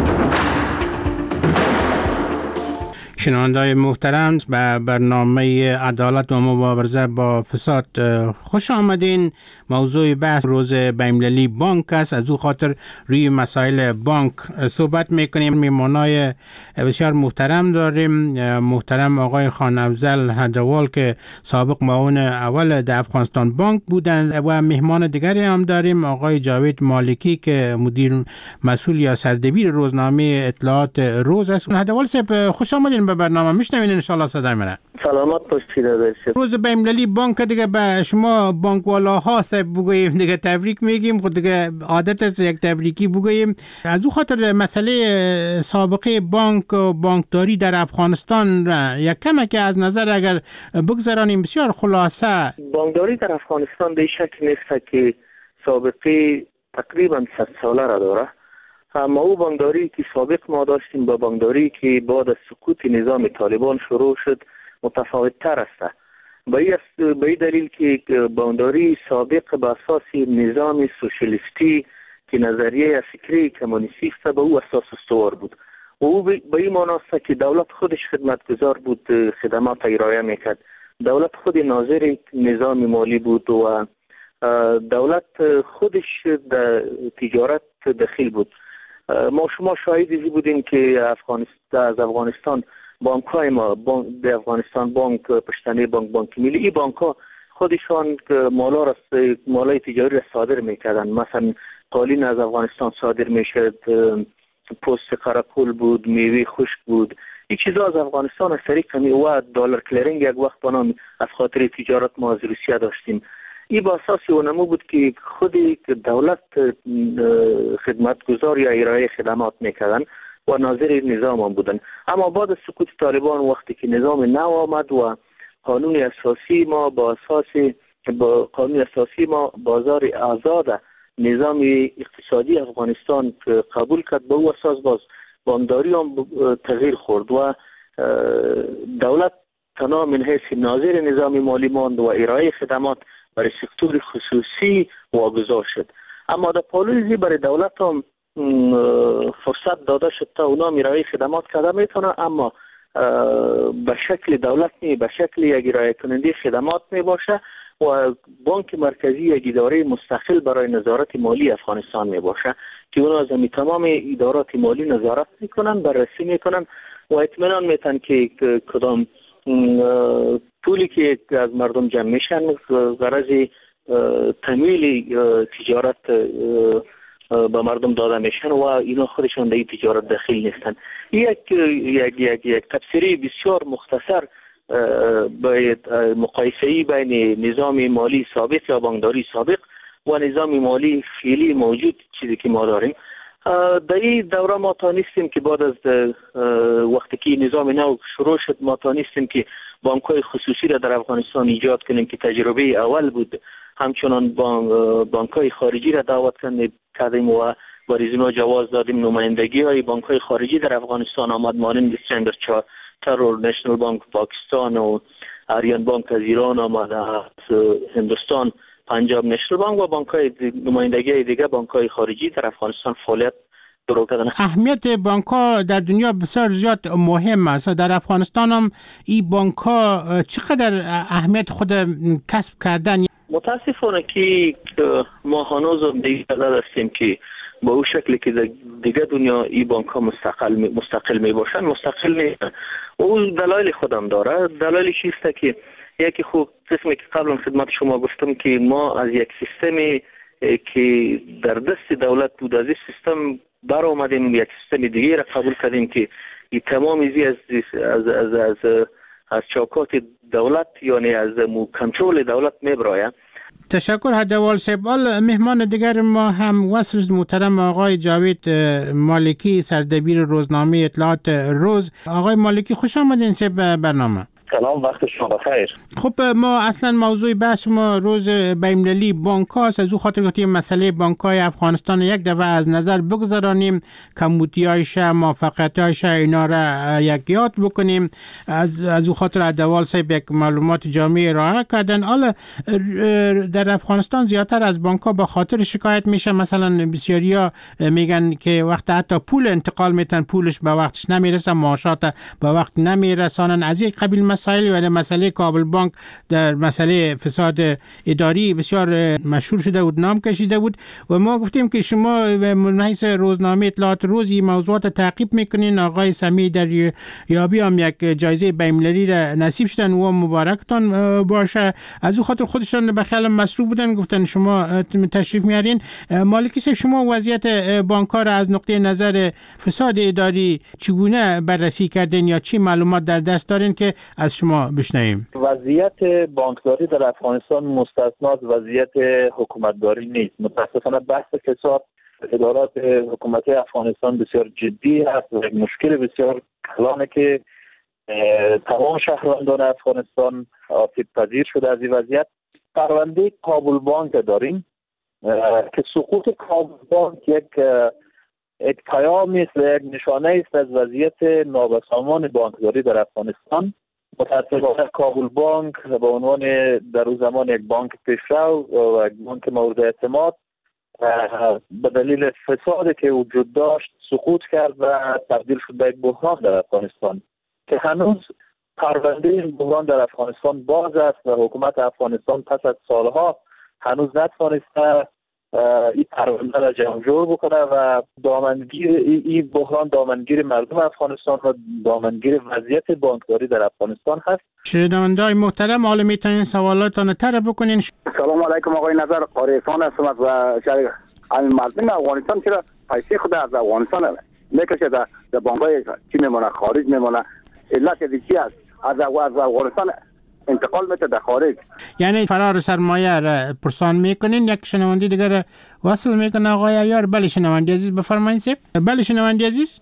Speaker 19: شنونده‌های محترم، به برنامه عدالت و مبارزه با فساد خوش آمدین. موضوع بحث روز بین‌المللی بانک است. از او خاطر روی مسائل بانک صحبت میکنیم. میمانای بسیار محترم داریم. محترم آقای خان افضل هدوال که سابق معاون اول در افغانستان بانک بودند و مهمان دیگری هم داریم آقای جاوید مالکی که مدیر مسئول یا سردبیر روزنامه اطلاعات روز است. هدوال صاحب خوش آمدین به برنامه. میشنوین ان شاء الله صدای منه.
Speaker 4: سلامت باشید.
Speaker 19: روز بین‌المللی بانک دیگه به شما بانک‌والاها صاحب بگوییم دیگه تبریک میگیم. خود دیگه عادت است یک تبریکی بگوییم. از اون خاطر مسئله سابقه بانک و بانکداری در افغانستان را یک کمی که از نظر اگر بگذارانیم بسیار خلاصه.
Speaker 4: بانکداری در افغانستان به شک نیست که سابقه تقریبا 100 ساله را داره. اما او بانکداری که سابق ما داشتیم با بانکداری که بعد از سقوط نظام طالبان شروع شد متفاوت تر است. به این دلیل که بانکداری سابق به اساس نظام سوسیالیستی که نظریه فکری کمونیستی است به او اساس استوار بود و او به این معنی است که دولت خودش خدمتگزار بود، خدمات ارائه میکرد. دولت خود ناظر نظام مالی بود و دولت خودش در تجارت دخیل بود. ما شما شاهدی بودیم که از افغانستان بانک های ما در افغانستان بانک پشتنه بانک ملی، این بانک ها خودشان مالای تجاری را صادر میکردن. مثلا قالین از افغانستان صادر میشد، پوست قراقل بود، میوه خشک بود. این چیزا از افغانستان از طریق و دلار کلرینگ یک وقت به نام از خاطر تجارت ما از روسیه داشتیم. این با اساس اونمو بود که خود دولت خدمتگزار یا ارائه خدمات میکردن و ناظر نظام هم بودن. اما بعد از سقوط طالبان وقتی که نظام نو آمد و قانون اساسی ما با قانون اساسی ما بازار آزاد نظام اقتصادی افغانستان قبول کرد، به او اساس باز بانکداری هم تغییر خورد و دولت تنها من حیث ناظر نظام مالی ماند و ارائه خدمات برای سکتور خصوصی واگذار شد. اما در پالوزی برای دولت هم فرصت داده شد تا اونا ارائه خدمات کرده میتونه، اما به شکل دولت نه، به شکل یک ارائه کننده خدمات می باشه و بانک مرکزی یک اداره مستقل برای نظارت مالی افغانستان می باشه که اونا از تمام ادارات مالی نظارت میکنن، بررسی میکنن و اطمینان میتن که کدام پولی که از مردم جمع میشن غرض تمویل تجارت به مردم داده میشن و اینا خودشان در این تجارت داخل نیستن. یک تفسیری بسیار مختصر باید مقایسه‌ای بین نظام مالی سابق یا بانکداری سابق و نظام مالی فعلی موجود چیزی که ما داریم. در این دوره ما تانستیم که بعد از وقتی که نظام نو شروع شد ما تانستیم که بانک‌های خصوصی را در افغانستان ایجاد کنیم که تجربه اول بود. همچنان بانک‌های خارجی را دعوت کردیم و برای اینا جواز دادیم. نمایندگی‌های بانک‌های خارجی در افغانستان آمد، مانند استاندرد چارتر، نشنال بانک پاکستان و آریان بانک از ایران آمد، از هندوستان پنجاب نشنال بانک و بانک‌های نمایندگی دیگه بانک‌های خارجی در افغانستان فعالیت شروع کردن.
Speaker 19: اهمیت بانک‌ها در دنیا بسیار زیاد مهم است. در افغانستان هم این بانک‌ها چقدر اهمیت خود کسب کردن؟
Speaker 4: متاسفانه که ما هنوز دیگه هستیم که با اون شکلی که دیگه دنیا این بانک ها مستقل می باشن مستقل نیستن. اون دلایل خودم داره. دلایلی چیسته که یکی خوب قسمی که قبلا خدمت شما گفتم که ما از یک سیستمی که در دست دولت بود از این سیستم بر آمدیم یک سیستم دیگه را قبول کردیم که این تمام از چوکات دولت یعنی از کنترل دولت میبراید.
Speaker 19: تشکر حدوال صاحب. مهمان دیگر ما هم وصل محترم آقای جاوید مالکی، سردبیر روزنامه اطلاعات روز. آقای مالکی خوش آمدین به برنامه.
Speaker 5: سلام، وقت شما بخیر.
Speaker 19: خب ما اصلا موضوع بحث ما روز بین‌المللی بانک‌هاست. از او خاطر که مسئله بانک‌های افغانستان یک دفعه از نظر بگذارانیم، کمبودی‌هایش، موفقیت‌هایش اینا را یک یاد بکنیم. از او خاطر عدوال صاحب یک معلومات جامع ارائه کردن. حالا در افغانستان زیادتر از بانک‌ها به خاطر شکایت میشه. مثلا بسیاریا میگن که وقت حتی پول انتقال میتن پولش به وقتش نمیرسه، معاشات به وقت نمیرسانن. از یک قبیل مسائل و مسئله کابل بانک در مسئله فساد اداری بسیار مشهور شده بود، نام کشیده بود و ما گفتیم که شما من حیث روزنامه اطلاعات روزی موضوعات تعقیب میکنین. آقای سمیع دریابی هم یک جایزه بین‌المللی را نصیب شدن و مبارکتان باشه. از او خاطر خودشان به خیال مسئول بودن، گفتن شما تشریف میارین. مالکی صاحب، شما وضعیت بانک‌ها را از نقطه نظر فساد اداری چگونه بررسی کردین یا چی معلومات در دست دارین که از شما بشنویم؟
Speaker 5: وضعیت بانکداری در افغانستان مستثنا از وضعیت حکومتداری نیست. متاسفانه بحث فساد ادارات حکومتی افغانستان بسیار جدی است و یک مشکل بسیار کلانه که تمام شهروندان افغانستان آسیب پذیر شده از این وضعیت. پرونده کابل بانک داریم که سقوط کابل بانک یک پیامی است، یک نشانه است از وضعیت نابسامان بانکداری در افغانستان. متاسفانه کابل بانک به عنوان در اون زمان یک بانک پیشرو و یک بانک مورد اعتماد به دلیل فسادی که وجود داشت سقوط کرد و تبدیل شد به یک بحران در افغانستان که هنوز پرونده این بحران در افغانستان باز است و حکومت افغانستان پس از سالها هنوز نتوانسته این پرونده را جمع بکنه و دامنگیر این بحران دامنگیر مردم افغانستان و دامنگیر وضعیت بانکداری در افغانستان هست.
Speaker 19: شنونده‌های محترم، حالا میتونین سوالاتتان طرح بکنین.
Speaker 8: سلام علیکم آقای نظر قاریفان هستم و شریک مردم افغانستان چرا پیسه خود از افغانستان میکشه در بانک‌های چی میمونه خارج میمونه؟ علت چی است؟ از افغانستان انتقال میشه در خارج.
Speaker 19: یعنی فرار سرمایه را پرسان میکنین. یک شنونده دیگر وصل میکنه آقای عیار. بله شنونده عزیز بفرمایید سیب. بله شنونده عزیز.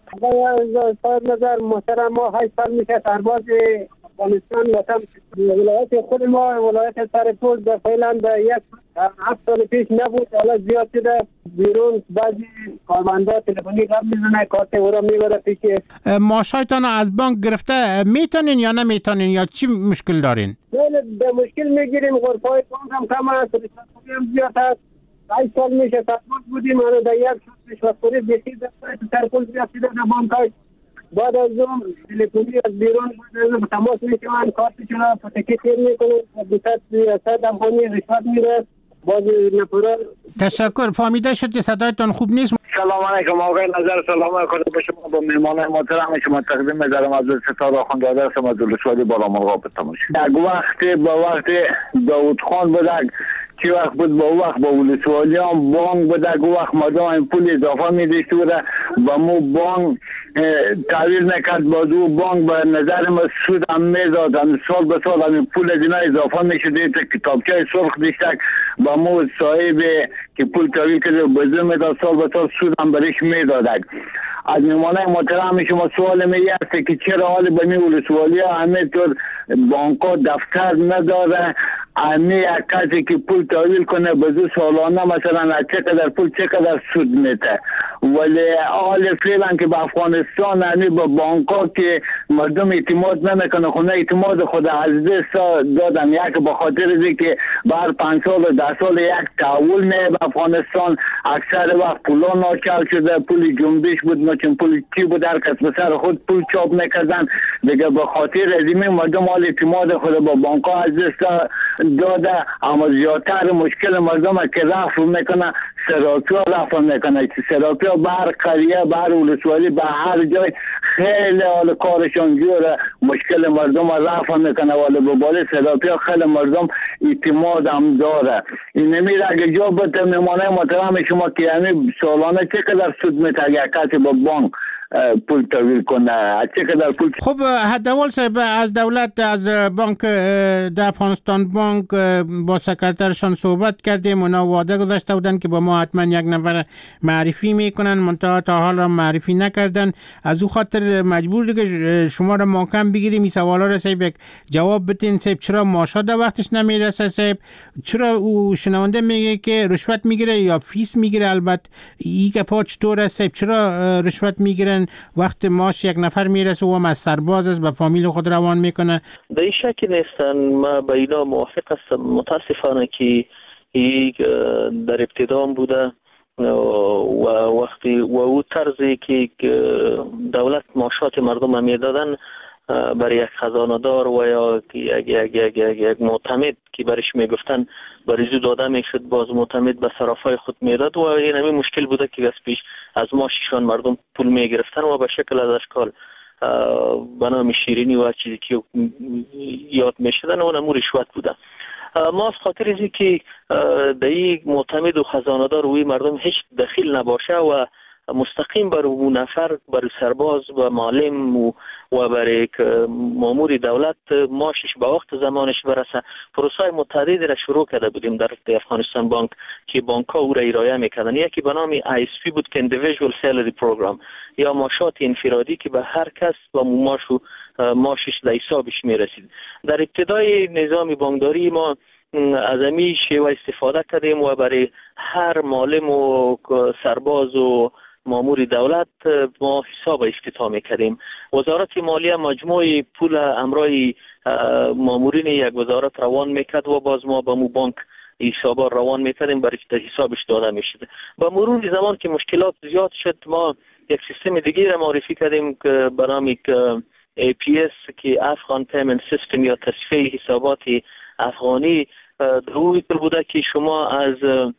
Speaker 7: صاحب نظر محترم، ما 8 سال میشه سرباز افغانستان وطن ولایت خود ما ولایت سرپول در فعلا در یک 7 سال پیش نبود، حالا زیاد شده. بیرون بعضی کارمندا تلفنی قبل میزنه کارت او را میبره پیش.
Speaker 19: معاشایتان از بانک گرفته میتونین یا نمیتونین یا چی مشکل دارین؟
Speaker 7: به مشکل میگیریم. غرفای بانک هم کم است، رشوتخوری هم زیاد است. 8 سال میشه سرباز بودیم، حالا در یک سال رشوتخوری بیشتر در سرپول زیاد شده در بانک. بعد از اون تلفنی از بیرون تماس میشوند، کارتشون را پتکی تیر میکنند، 200 افغانی رشوت میده. باز نپورا.
Speaker 19: تشکر. فهمیده شد که صدایتان خوب نیست.
Speaker 5: سلام علیکم آقای نظر، سلام علیکم به شما، با مهمان محترم شما تقدیم می‌دارم از ستاره آخوند هستم از ولسوالی بالامرغاب تماش. یک وقت با وقت داوود خان بودک، چی وقت بود با وقت با ولسوالی هم بانک بودک، وقت مردم این پول اضافه می‌داشت و با مو بانک تعویل نکرد. باز او بانک به نظر ما سود هم میداد، سال به سال همین پول دینا اضافه میشد. کتابچه سرخ دیشتک با مو صاحب که پول تعویل کرده بزر میداد، سال به سال سود هم برش میدادک. از مهمانه محترم شما سوال می است که چرا حال بنی ولسوالی ها همه طور بانک ها دفتر نداره، همه یک کسی که پول تحویل کنه بزو سالانه مثلا چقدر پول چقدر سود میده. ولی حال فعلا که به افغانستان همه با بانک ها که مردم اعتماد نمیکنه، خونه اعتماد خود از دست دادن. یک به خاطر از که بر 5 سال و 10 سال یک تحول نه به افغانستان، اکثر وقت پولا ناچار شده، پول جنبش بود چون پول چی بود، هر کس به سر خود پول چاپ نکردن دیگه. به خاطر از این مردم حال اعتماد خود با بانک ها از دست داده. اما زیادتر مشکل مردم که رفع میکنه سراپیا رفع میکنه. سراپیا بر قریه بر ولسوالی به هر جای خیلی حال کارشان جوره، مشکل مردم رفع میکنه. ولی به بالا سراپیا خیلی مردم اعتماد هم داره. این نمیره اگه جا بده مهمانه محترم شما که یعنی سالانه چقدر سود میده اگه کسی با بانک پول تحویل کنه، چقدر پول.
Speaker 19: خب حداقل صاحب از دولت از بانک در افغانستان بانک با سکرترشان صحبت کردیم، اونا وعده گذاشته بودن که با ما حتما یک نفر معرفی میکنن، منتها تا حال را معرفی نکردن. از او خاطر مجبور که شما را محکم بگیریم این سوالا را صاحب یک جواب بدین. صاحب چرا معاشات در وقتش نمیرسه؟ صاحب چرا او شنونده میگه که رشوت میگیره یا فیس میگیره؟ البته این که پا چطوره صاحب؟ چرا رشوت میگیرن وقت ماش یک نفر میرسه و هم از سرباز است به فامیل خود روان میکنه؟
Speaker 9: به این شکی نیستن، ما با اینا موافق هستم. متاسفانه که در ابتدا بوده و وقتی و او طرزی که دولت معاشات مردم میدادن برای یک خزانه‌دار و یا یک معتمد که برش میگفتن بریزو داده میشد، باز معتمد به صرافای خود میداد و این همین مشکل بوده که از پیش از ماششان مردم پول میگرفتن و به شکل از اشکال به نام شیرینی و چیزی که یاد میشدن و نمو رشوت بوده. ما از خاطر ازی که در این معتمد و خزانه‌دار روی مردم هیچ دخیل نباشه و مستقیم بر اون نفر، بر سرباز و معلم و برای مامور دولت ماشش به وقت زمانش برسه، پروسه متعددی را شروع کرده بودیم در افغانستان بانک که بانک ها او را ارائه میکردن. یکی به نام ISP بود که Individual Salary Program یا معاشات انفرادی که به هر کس با ماشش در حسابش میرسید. در ابتدای نظام بانکداری ما از همین شیوه استفاده کردیم و برای هر معلم و سرباز و مامور دولت ما حساب افتتاح میکردیم. وزارت مالیه مجموع پول امرای مامورین یک وزارت روان میکرد و باز ما با مو بانک حسابا روان میکردیم برای حسابش داده میشد. با مرور زمان که مشکلات زیاد شد ما یک سیستم دیگه را معرفی کردیم که به نام APS که افغان پیمنت سیستم یا تصفیه حسابات افغانی روی بوده که شما از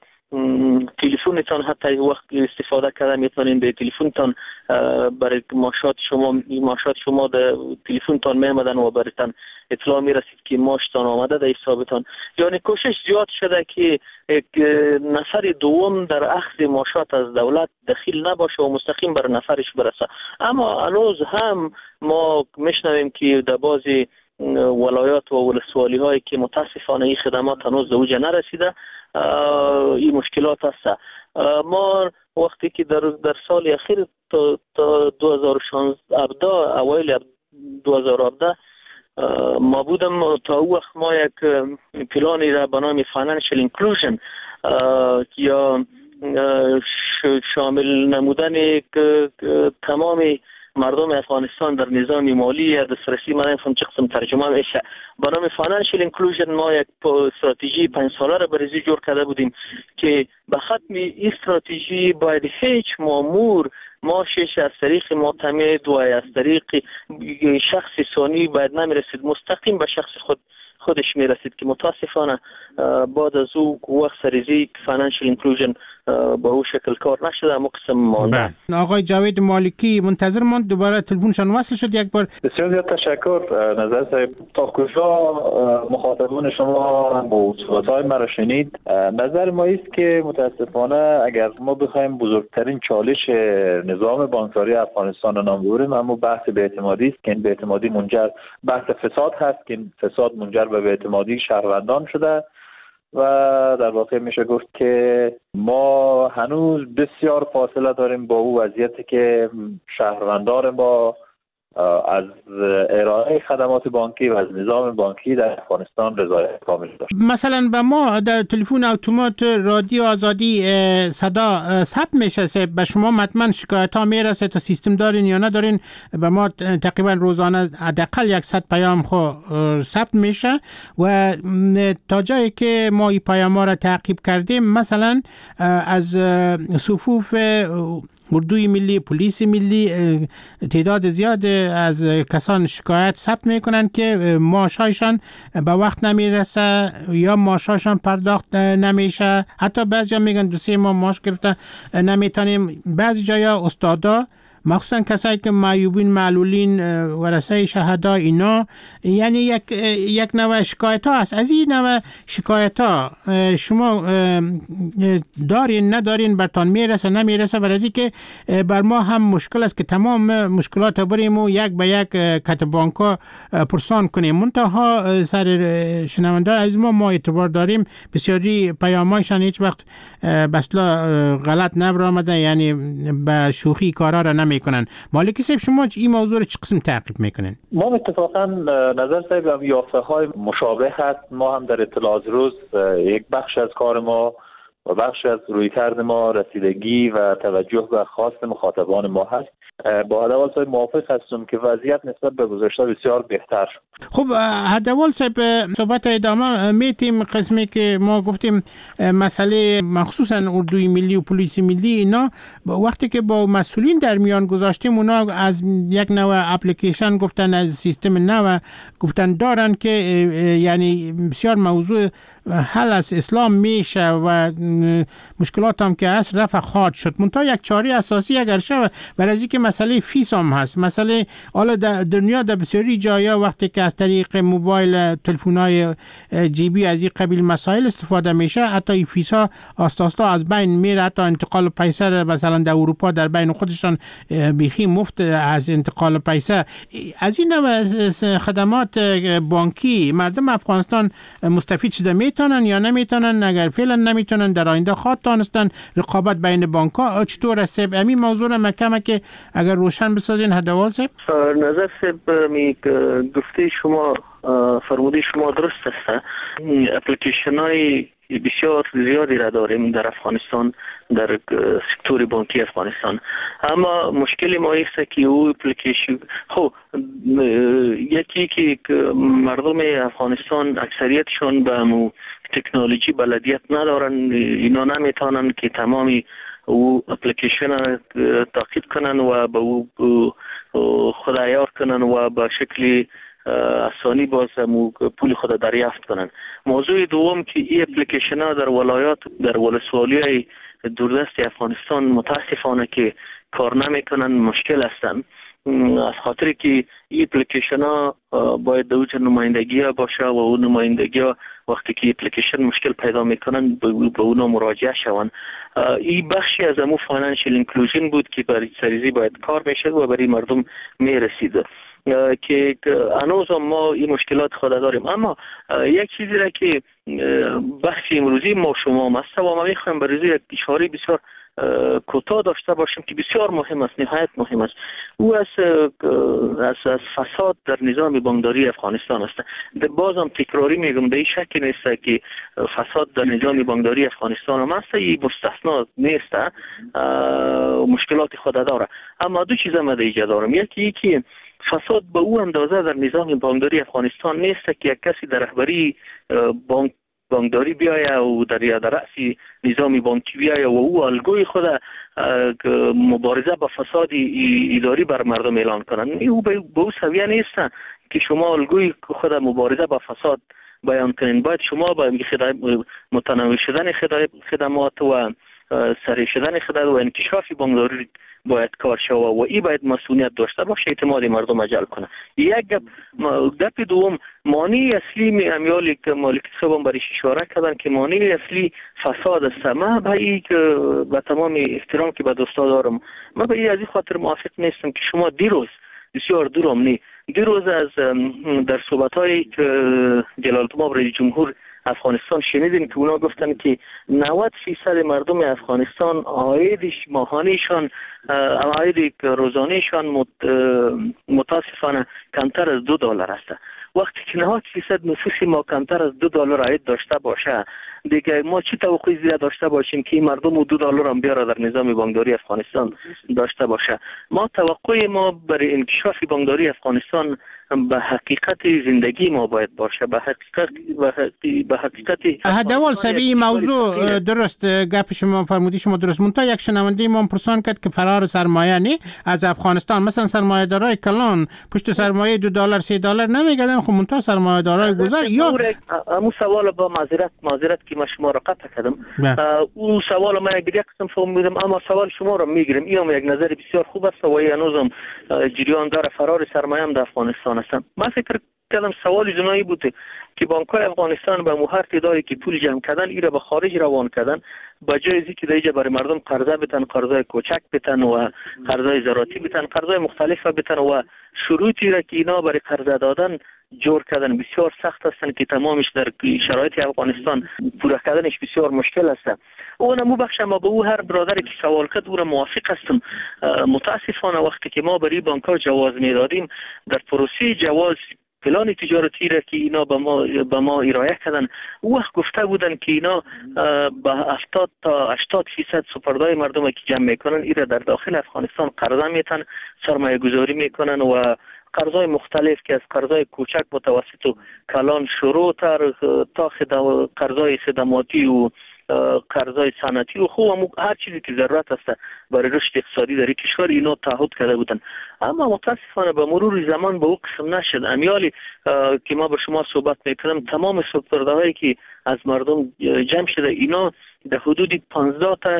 Speaker 9: تلفنتان حتی وقت استفاده کردن میتونین به تلفنتان برای معاشات شما در تلفنتان میامدن و برایتان اطلاع میرسید که معاشتان آمده در حسابتان. یعنی کوشش زیاد شده که یک نفر دوم در اخذ معاشات از دولت دخیل نباشه و مستقیم بر نفرش برسه. اما هنوز هم ما میشنویم که در بعضی ولایات و ولسوالی هایی که متاسفانه این خدمات هنوز به اوج نرسیده این مشکلات هست. ما وقتی که در سال اخیر تا 2016 اوایل 2017 ما بودم تا او وقت ما یک پلانی را به نام فاینانشل اینکلوژن یا شامل نمودن تمام مردم افغانستان در نظام مالی یا دسترسی من نمی‌فهم چه قسم ترجمه میشه به نام فاینانشل اینکلوژن ما یک استراتژی 5 ساله را برای جور کرده بودیم که به ختم این استراتژی باید هیچ مامور معاشش از طریق معتمد و از طریق شخص ثانی باید نمیرسید، مستقیم به شخص خودش میرسید که متاسفانه بعد از او وقت سریزی فاینانشل اینکلوژن با او شکل کار نشده، اما قسم مانده.
Speaker 19: آقای جاوید مالکی منتظر ماند دوباره تلفنشان وصل شد یک بار.
Speaker 5: بسیار زیاد تشکر نظر صاحب. تا کجا مخاطبان شما موضوعات‌های مرا شنید؟ نظر ما است که متاسفانه اگر ما بخوایم بزرگترین چالش نظام بانکداری افغانستان را نام ببریم، اما بحث بی‌اعتمادی است که این بی‌اعتمادی بحث فساد هست که این فساد منجر به بی‌اعتمادی شهروندان شده و در واقع میشه گفت که ما هنوز بسیار فاصله داریم با او وضعیتی که شهروندان ما از ارائه خدمات بانکی و از نظام بانکی در افغانستان رضایت کامل داشت.
Speaker 19: مثلا به ما در تلفن اتومات رادیو آزادی صدا ثبت میشه، به شما حتما شکایت ها میرسه تا سیستم دارین یا ندارین؟ به ما تقریبا روزانه حداقل 100 پیام خو ثبت میشه و تا جایی که ما این پیام ها را تعقیب کردیم، مثلا از صفوف اردوی ملی، پلیس ملی تعداد زیاد از کسان شکایت ثبت میکنن که معاشایشان به وقت نمیرسه یا معاششان پرداخت نمیشه. حتی بعضی میگن 2-3 ماه معاش گرفته نمیتونیم. بعضی جایا استادا، مخصوصا کسایی که معیوبین، معلولین، ورثه شهدا، اینا یعنی یک نوع شکایت ها هست. از این نوع شکایت ها شما دارین ندارین؟ برتان میرسه نمیرسه؟ و از این که بر ما هم مشکل است که تمام مشکلات بریم و یک به یک کت بانکا پرسان کنیم. منتها سر شنونده از ما اعتبار داریم، بسیاری پیامایشان هیچ وقت بسلا غلط نبر آمده، یعنی به شوخی کارا را نمی کنن. مالکی صاحب شما این موضوع رو چه قسم تعقیب میکنن؟
Speaker 5: ما اتفاقا نظر صاحب یافته های مشابه هست. ما هم در اطلاعات روز یک بخش از کار ما و بخش از رویکرد ما رسیدگی و توجه به خواست مخاطبان ما هست. با هدوال صاحب موافق هستم که وضعیت نسبت به گذشته بسیار بهتر شد.
Speaker 19: خب هدوال صاحب صحبت ادامه میتیم قسمی که ما گفتیم مسئله مخصوصا اردوی ملی و پلیس ملی، اینا وقتی که با مسئولین در میان گذاشتیم، اونا از یک نوع اپلیکیشن گفتن، از سیستم نو گفتن دارن که یعنی بسیار موضوع حل از اسلام میشه و مشکلات هم که هست رفع خواهد شد. منتها یک چاره اساسی اگر شود برای که مسئله فیس هم هست. مسئله حالا در دنیا در بسیاری جایا وقتی که از طریق موبایل، تلفن‌های جیبی از این قبیل مسائل استفاده میشه، حتی این فیس ها آستا از بین میره. حتی انتقال پیسه مثلا در اروپا در بین خودشان بیخی مفت از انتقال پیسه. از این نوع خدمات بانکی مردم افغانستان مستفید شده میتونن یا نمیتونن؟ اگر فعلا نمیتونن، در آینده خواهد تانستن رقابت بین بانک‌ها چطور است؟ همین موضوع را مکمه که اگر روشن بسازین هدوال صاحب.
Speaker 9: نظر صاحب می گفته شما فرموده شما درست است. اپلیکیشن های بسیار زیادی را داریم در افغانستان، در سکتور بانکی افغانستان، اما مشکل ما است که او اپلیکیشن یکی که مردم افغانستان اکثریتشون به تکنولوژی بلدیت ندارن، اینا نمیتونن که تمامی او اپلیکیشن را تعقیب کنن و به او خودعیار کنن و به شکل آسانی باز پول خود دریافت کنن. موضوع دوم که این اپلیکیشن ها در ولایات، در ولسوالی های دوردست افغانستان متاسفانه که کار نمیکنن، مشکل هستن. از خاطر که این اپلیکیشن ها باید دوچ نمایندگی ها باشه و اون نمایندگی ها وقتی که اپلیکیشن مشکل پیدا میکنن به اونا مراجعه شون. این بخشی از امو فاینانشل اینکلوژن بود که برای سریزی باید کار میشد و برای مردم میرسید. که هنوز ما این مشکلات خود داریم. اما یک چیزی را که بحث امروزی ما شما است و ما میخوایم برای یک اشاره بسیار کوتاه داشته باشیم که بسیار مهم است، نهایت مهم است. او از فساد در نظام بانکداری افغانستان است. بازم تکراری میگم، به این شک نیست که فساد در نظام بانکداری افغانستان هم است، این مستثنا نیست، مشکلات خود داره. اما دو چیز ما دیگه دارم. یکی فساد به او اندازه در نظام بانکداری افغانستان نیست که یک کسی در رهبری بانکداری بیایه و در رأس نظام بانکی بیایه و او الگوی خود مبارزه با فساد اداری بر مردم اعلان کنند. او به او سویه نیست که شما الگوی خود مبارزه با فساد بیان کنین. باید شما با متنوع شدن خدمات و سریع شدن خدمات و انکشاف بانکداری باید کار شود و این باید مسئولیت داشته باشه، اعتماد مردم جلب کنه. یک گپ دوم، مانع اصلی امیالی که مالک صاحب برایش اشاره کردن که مانع اصلی فساد است. من به این با تمام احترام که به دوستا دارم، من به این از این خاطر موافق نیستم که شما دیروز بسیار دورم نی دیروز از در صحبت‌های جلالتمآب رئیس جمهور افغانستان شنیدیم که اونا گفتن که 90% مردم افغانستان عاید ماهانه‌شان، عاید روزانه‌شان متاسفانه کمتر از $2 است. وقتی که 90% نفوس ما کمتر از $2 عاید داشته باشه، دیگه ما چه توقعی زیاد داشته باشیم که این مردم $2 هم بیاره در نظام بانکداری افغانستان داشته باشه؟ ما توقع ما برای انکشاف بانکداری افغانستان به حقیقت زندگی ما باید باشه، به حقیقت
Speaker 19: هدوال سبی موضوع درست گپ شما فرمودی، شما درست. منتها یک شنونده ما پرسان کرد که فرار سرمایه نی از افغانستان، مثلا سرمایه دارای کلان پشت سرمایه $2 $3 نمیگردن، خب منتها سرمایه دارای گذار یا
Speaker 9: همون سوال با معذرت که من شما را قطع کردم. او سوال ما یک قسم فهمیدم، اما سوال شما را میگیرم. این یک نظر بسیار خوب است و هنوزم جریان داره فرار سرمایه هم در افغانستان است. من فکر کردم سوال جنایی بوده که بانک‌های افغانستان به هر تعدادی که پول جمع کردن ایره به خارج روان کردن، با جای از اینکه دیگه برای مردم قرضه بتن، قرضای کوچک بتن و قرضای زراعتی بتن، قرضای مختلف بتن و شروطی را که اینا برای قرضه دادن جور کردن بسیار سخت هستن که تمامش در شرایط افغانستان پورا کردنش بسیار مشکل است. اون مو بخش ما به او هر برادری که سوال کرد او را موافق هستم. متاسفانه وقتی که ما برای بانک‌ها جواز میدادیم، در پروسه جواز پلان تجارتی را که اینا به ما ارائه کردن، وقت گفته بودن که اینا به 70 تا 80% سپردای مردم که جمع میکنن اینا در داخل افغانستان قرضه میتن، سرمایه گذاری میکنن و قرضای مختلف که از قرضای کوچک، متوسط و کلان شروع تا قرضای خدماتی و قرضای صنعتی و خوب هر چیزی که ضرورت است برای رشد اقتصادی در کشور اینا تعهد کرده بودن. اما متاسفانه به مرور زمان به او قسم نشد. امیالی که ما با شما صحبت میکنم، تمام سپرده‌هایی که از مردم جمع شده اینا در حدود 15 تا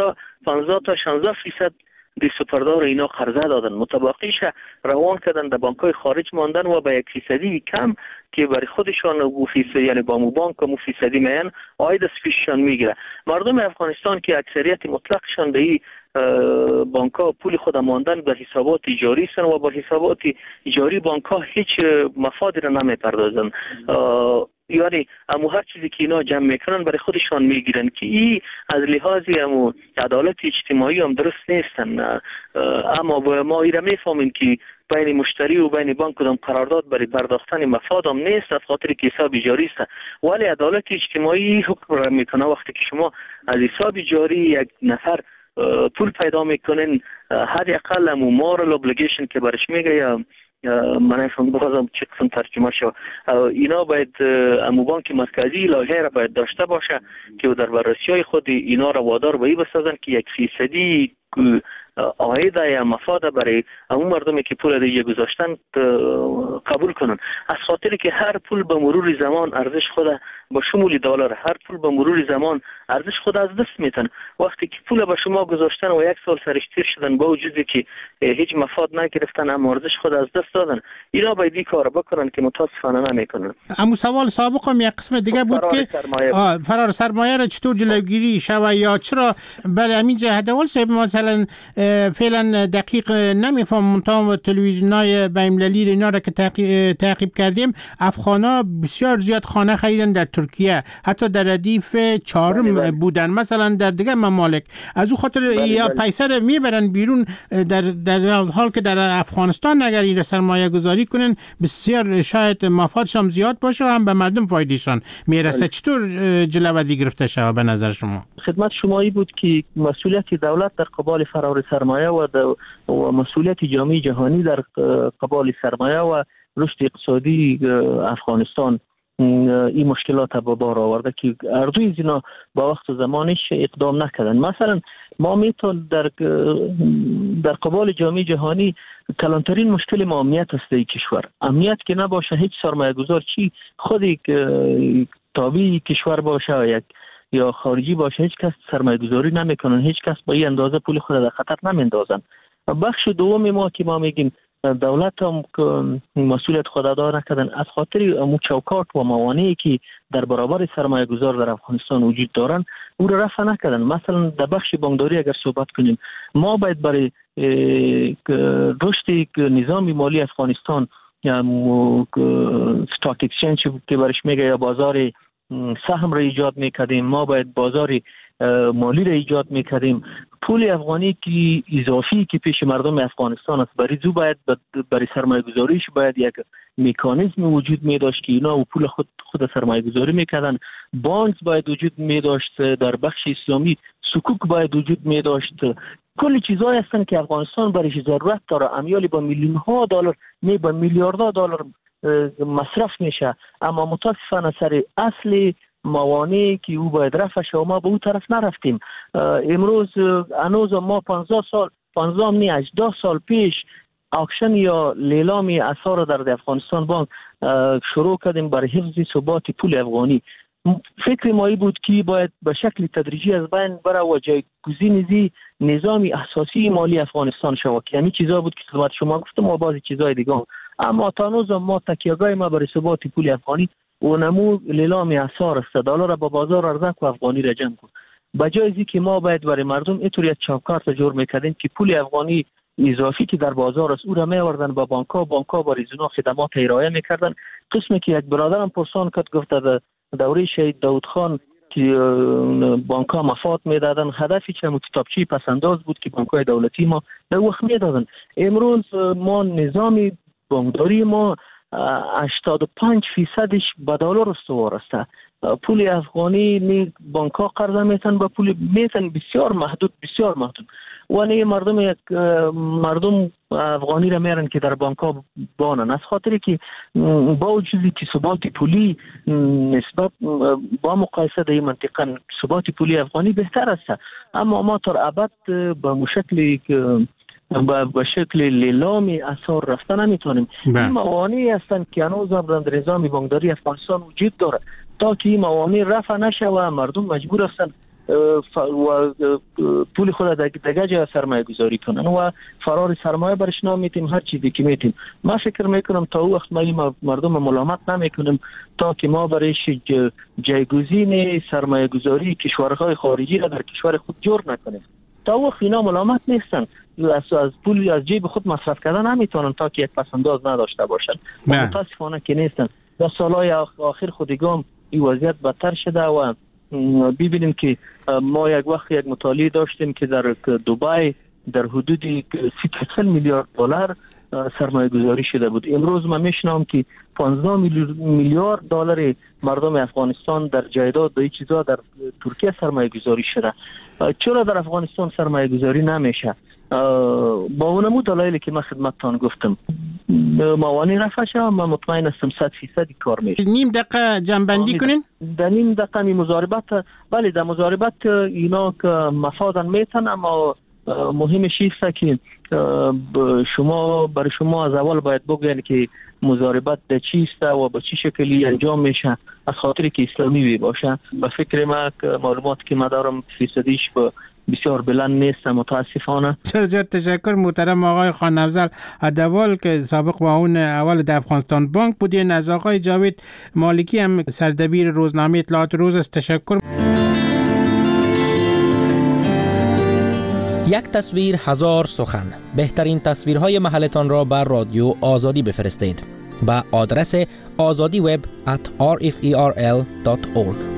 Speaker 9: 16% دی سپردار اینا قرضه دادن، متباقیش روان کردن در بانک‌های خارج ماندن و به 1% کم که برای خودشان و یعنی با مو بانک و فیصدی میان عاید از پیششان میگیره. مردم افغانستان که اکثریت مطلقشان به این بانک‌ها پول خود ماندن به حسابات جاری هستند و با حسابات جاری بانک‌ها هیچ مفادی را نمیپردازن، یعنی امو هر چیزی که اینا جمع میکنن برای خودشان میگیرن که این از لحاظی امو عدالت اجتماعی هم درست نیستن. اما ما ایره میفهمیم که بین مشتری و بین بانک کدام قرارداد برای پرداختن مفاد هم نیست، از خاطر که حساب جاری است. ولی عدالت اجتماعی حکم را میکنه وقتی که شما از حساب جاری یک نفر پول پیدا میکنین، حداقل امو مورال ابلیگیشن که برش میگه یا من نفهم بخوام چه قسم ترجمه شو، اینا باید امو بانک مرکزی لایحه را باید داشته باشه که در بررسی‌های خود اینا را وادار به این بسازن که 1% عاید یا مفاد برای اون مردمی که پول دیگه گذاشتن قبول کنن، از خاطر که هر پول به مرور زمان ارزش خود با شمول دلار هر پول به مرور زمان ارزش خود از دست میتن. وقتی که پول به شما گذاشتن و 1 سال سرش تیر شدن با وجودی که هیچ مفاد نگرفتن اما ارزش خود از دست دادن، اینا باید این کار بکنن که متاسفانه نمیکنن.
Speaker 19: اما سوال سابق هم یک قسم دیگه بود که فرار سرمایه را چطور جلوگیری شود یا چرا بله همین جهت اول صاحب مثلا فعلا دقیق نمیفهم منتها تلویزیونای بین‌المللی اینا را که تعقیب کردیم افغانا بسیار زیاد خانه خریدن در ترکیه، حتی در ردیف 4 بودن مثلا در دیگه ممالک. از او خاطر یا پیسر میبرن بیرون در حال که در افغانستان اگر این سرمایه گذاری کنن بسیار شاید مفادشان زیاد باشه هم به مردم فایدهشان میرسه. چطور جلوه‌ای گرفته شود به نظر شما؟
Speaker 9: خدمت شما ای بود که مسئولیت دولت در قبال فرار سرمایه و مسئولیت جامعه جهانی در قبال سرمایه و رشد اقتصادی افغانستان این مشکلات با بار آورده که اردوی از اینا با وقت و زمانش اقدام نکردن. مثلا ما میتون در قبال جامعه جهانی کلانترین مشکل ما امنیت است در کشور. امنیت که نباشه هیچ سرمایه گذار چی خودی تابعی کشور باشه یا خارجی باشه هیچ کس سرمایه گذاری نمیکنن، هیچ کس با این اندازه پول خود در خطر نمیندازن. بخش دوم ما که ما میگیم دولت هم مسئولیت خود ادا نکردن از خاطر چوکات و موانعی که در برابر سرمایه گذار در افغانستان وجود دارن او را رفع نکردن. مثلا در بخش بانکداری اگر صحبت کنیم ما باید برای رشد نظام مالی افغانستان ستاک اکسچنج که برش میگه یا بازار سهم را ایجاد میکردیم، ما باید بازار مالی را ایجاد میکردیم. پول افغانی که اضافی که پیش مردم افغانستان است برای سرمایه گذاریش باید یک مکانیزم وجود می داشت که اینا و پول خود سرمایه گذاری میکردن. بانک باید وجود می داشت، در بخش اسلامی سکوک باید وجود می داشت. کلی چیزایی هستن که افغانستان برایش ضرورت داره، امیالی با میلیون ها دلار نه با میلیاردها دلار مصرف میشه، اما متاسفانه سر اصل موانعی که او باید رفع شه و ما به اون طرف نرفتیم. امروز هنوز ما 18 سال پیش اکشن یا لیلامی اسعار در افغانستان بانک شروع کردیم برای حفظ ثبات پول افغانی. فکر ما بود که باید به شکل تدریجی از بین بره و جایگزین نظام اساسی مالی افغانستان شود که همین چیزا بود که خدمت شما گفتم و بعضی چیزای دیگه. اما تا هنوز ما تکیه‌گاه ما برای ثبات پول افغانی و نمو لیلام اسعار است. دلار با بازار ارزک و افغانی را جمع کن. بجای از اینکه ما باید برای مردم اینطوری یک چوکات جور میکردیم که پول افغانی اضافی که در بازار است او را میوردن با بانک‌ها برای زنا خدمات ارائه میکردن. قسمی که یک برادرم پرسان کرد گفت در دوره شهید داود خان که بانک‌ها مفاد میدادن، هدفی که کتابچه پسنداز بود که بانک‌های دولتی ما در وقت میدادن. امروز ما نظام بانکداری ما 85% به دلار استوار است. پول افغانی نی بانک‌ها قرض میتن با پول میتن بسیار محدود و نه مردم افغانی را میرن که در بانک‌ها بانن از خاطری که با وجودی که ثبات پولی نسبت با مقایسه در این منطقه ثبات پولی افغانی بهتر است، اما ما تا ابد به شکل لیلامی اسعار رفتن نمیتونیم. این موانعی هستند که هنوز در نظام بانکداری افغانستان وجود داره. تا که این موانع رفع نشه و مردم مجبور هستند و پول خود در جای سرمایه گذاری کنن و فرار سرمایه برش نمیتیم هر چیزی که میتیم. ما فکر میکنم تا وقت ما مردم ملامت نمیکنیم تا که ما برایش جایگزین سرمایه گذاری کشورهای خارجی را در کشور خود جور نکنیم. تا وقت اینا ملامت نیستن از پول از جیب خود مصرف کردن نمیتونن تا که یک پسنداز نداشته باشن. متاسفانه که نیستن. در سالهای آخر خودگام این وضعیت بدتر شده و ببینیم که ما یک وقت یک مطالعه داشتیم که در دبی در حدود 30 میلیارد دلار سرمایه گذاری شده بود. امروز ما میشنم که 15 میلیارد دلار مردم افغانستان در جایداد و چیزا در ترکیه سرمایه گذاری شده. چرا در افغانستان سرمایه گذاری نمیشه؟ با اونمو دلایلی که من خدمتتان گفتم موانع رفع شد. من مطمئن هستم 100% کار میشه.
Speaker 19: نیم دقیقه جنبندی کنین؟
Speaker 9: در نیم دقیقه می مضاربت، بله در مضاربت اینا که مفادن میتن اما مهمش است که شما برای شما از اول باید بگوین که مضاربت در چیست و به چه شکلی انجام میشه، از خاطر که اسلامی باشه. به فکر ما معلومات که ما دارم فیصدیش به بسیار بلند نیست متاسفانه.
Speaker 19: بسیار تشکر محترم آقای خان افضل ادوال که سابق معاون اول در افغانستان بانک بودین. از آقای جاوید مالکی هم سردبیر روزنامه اطلاعات روز است تشکر.
Speaker 10: یک تصویر هزار سخن. بهترین تصویرهای محلتان را بر رادیو آزادی بفرستید. با آدرس azadiweb@rferl.org.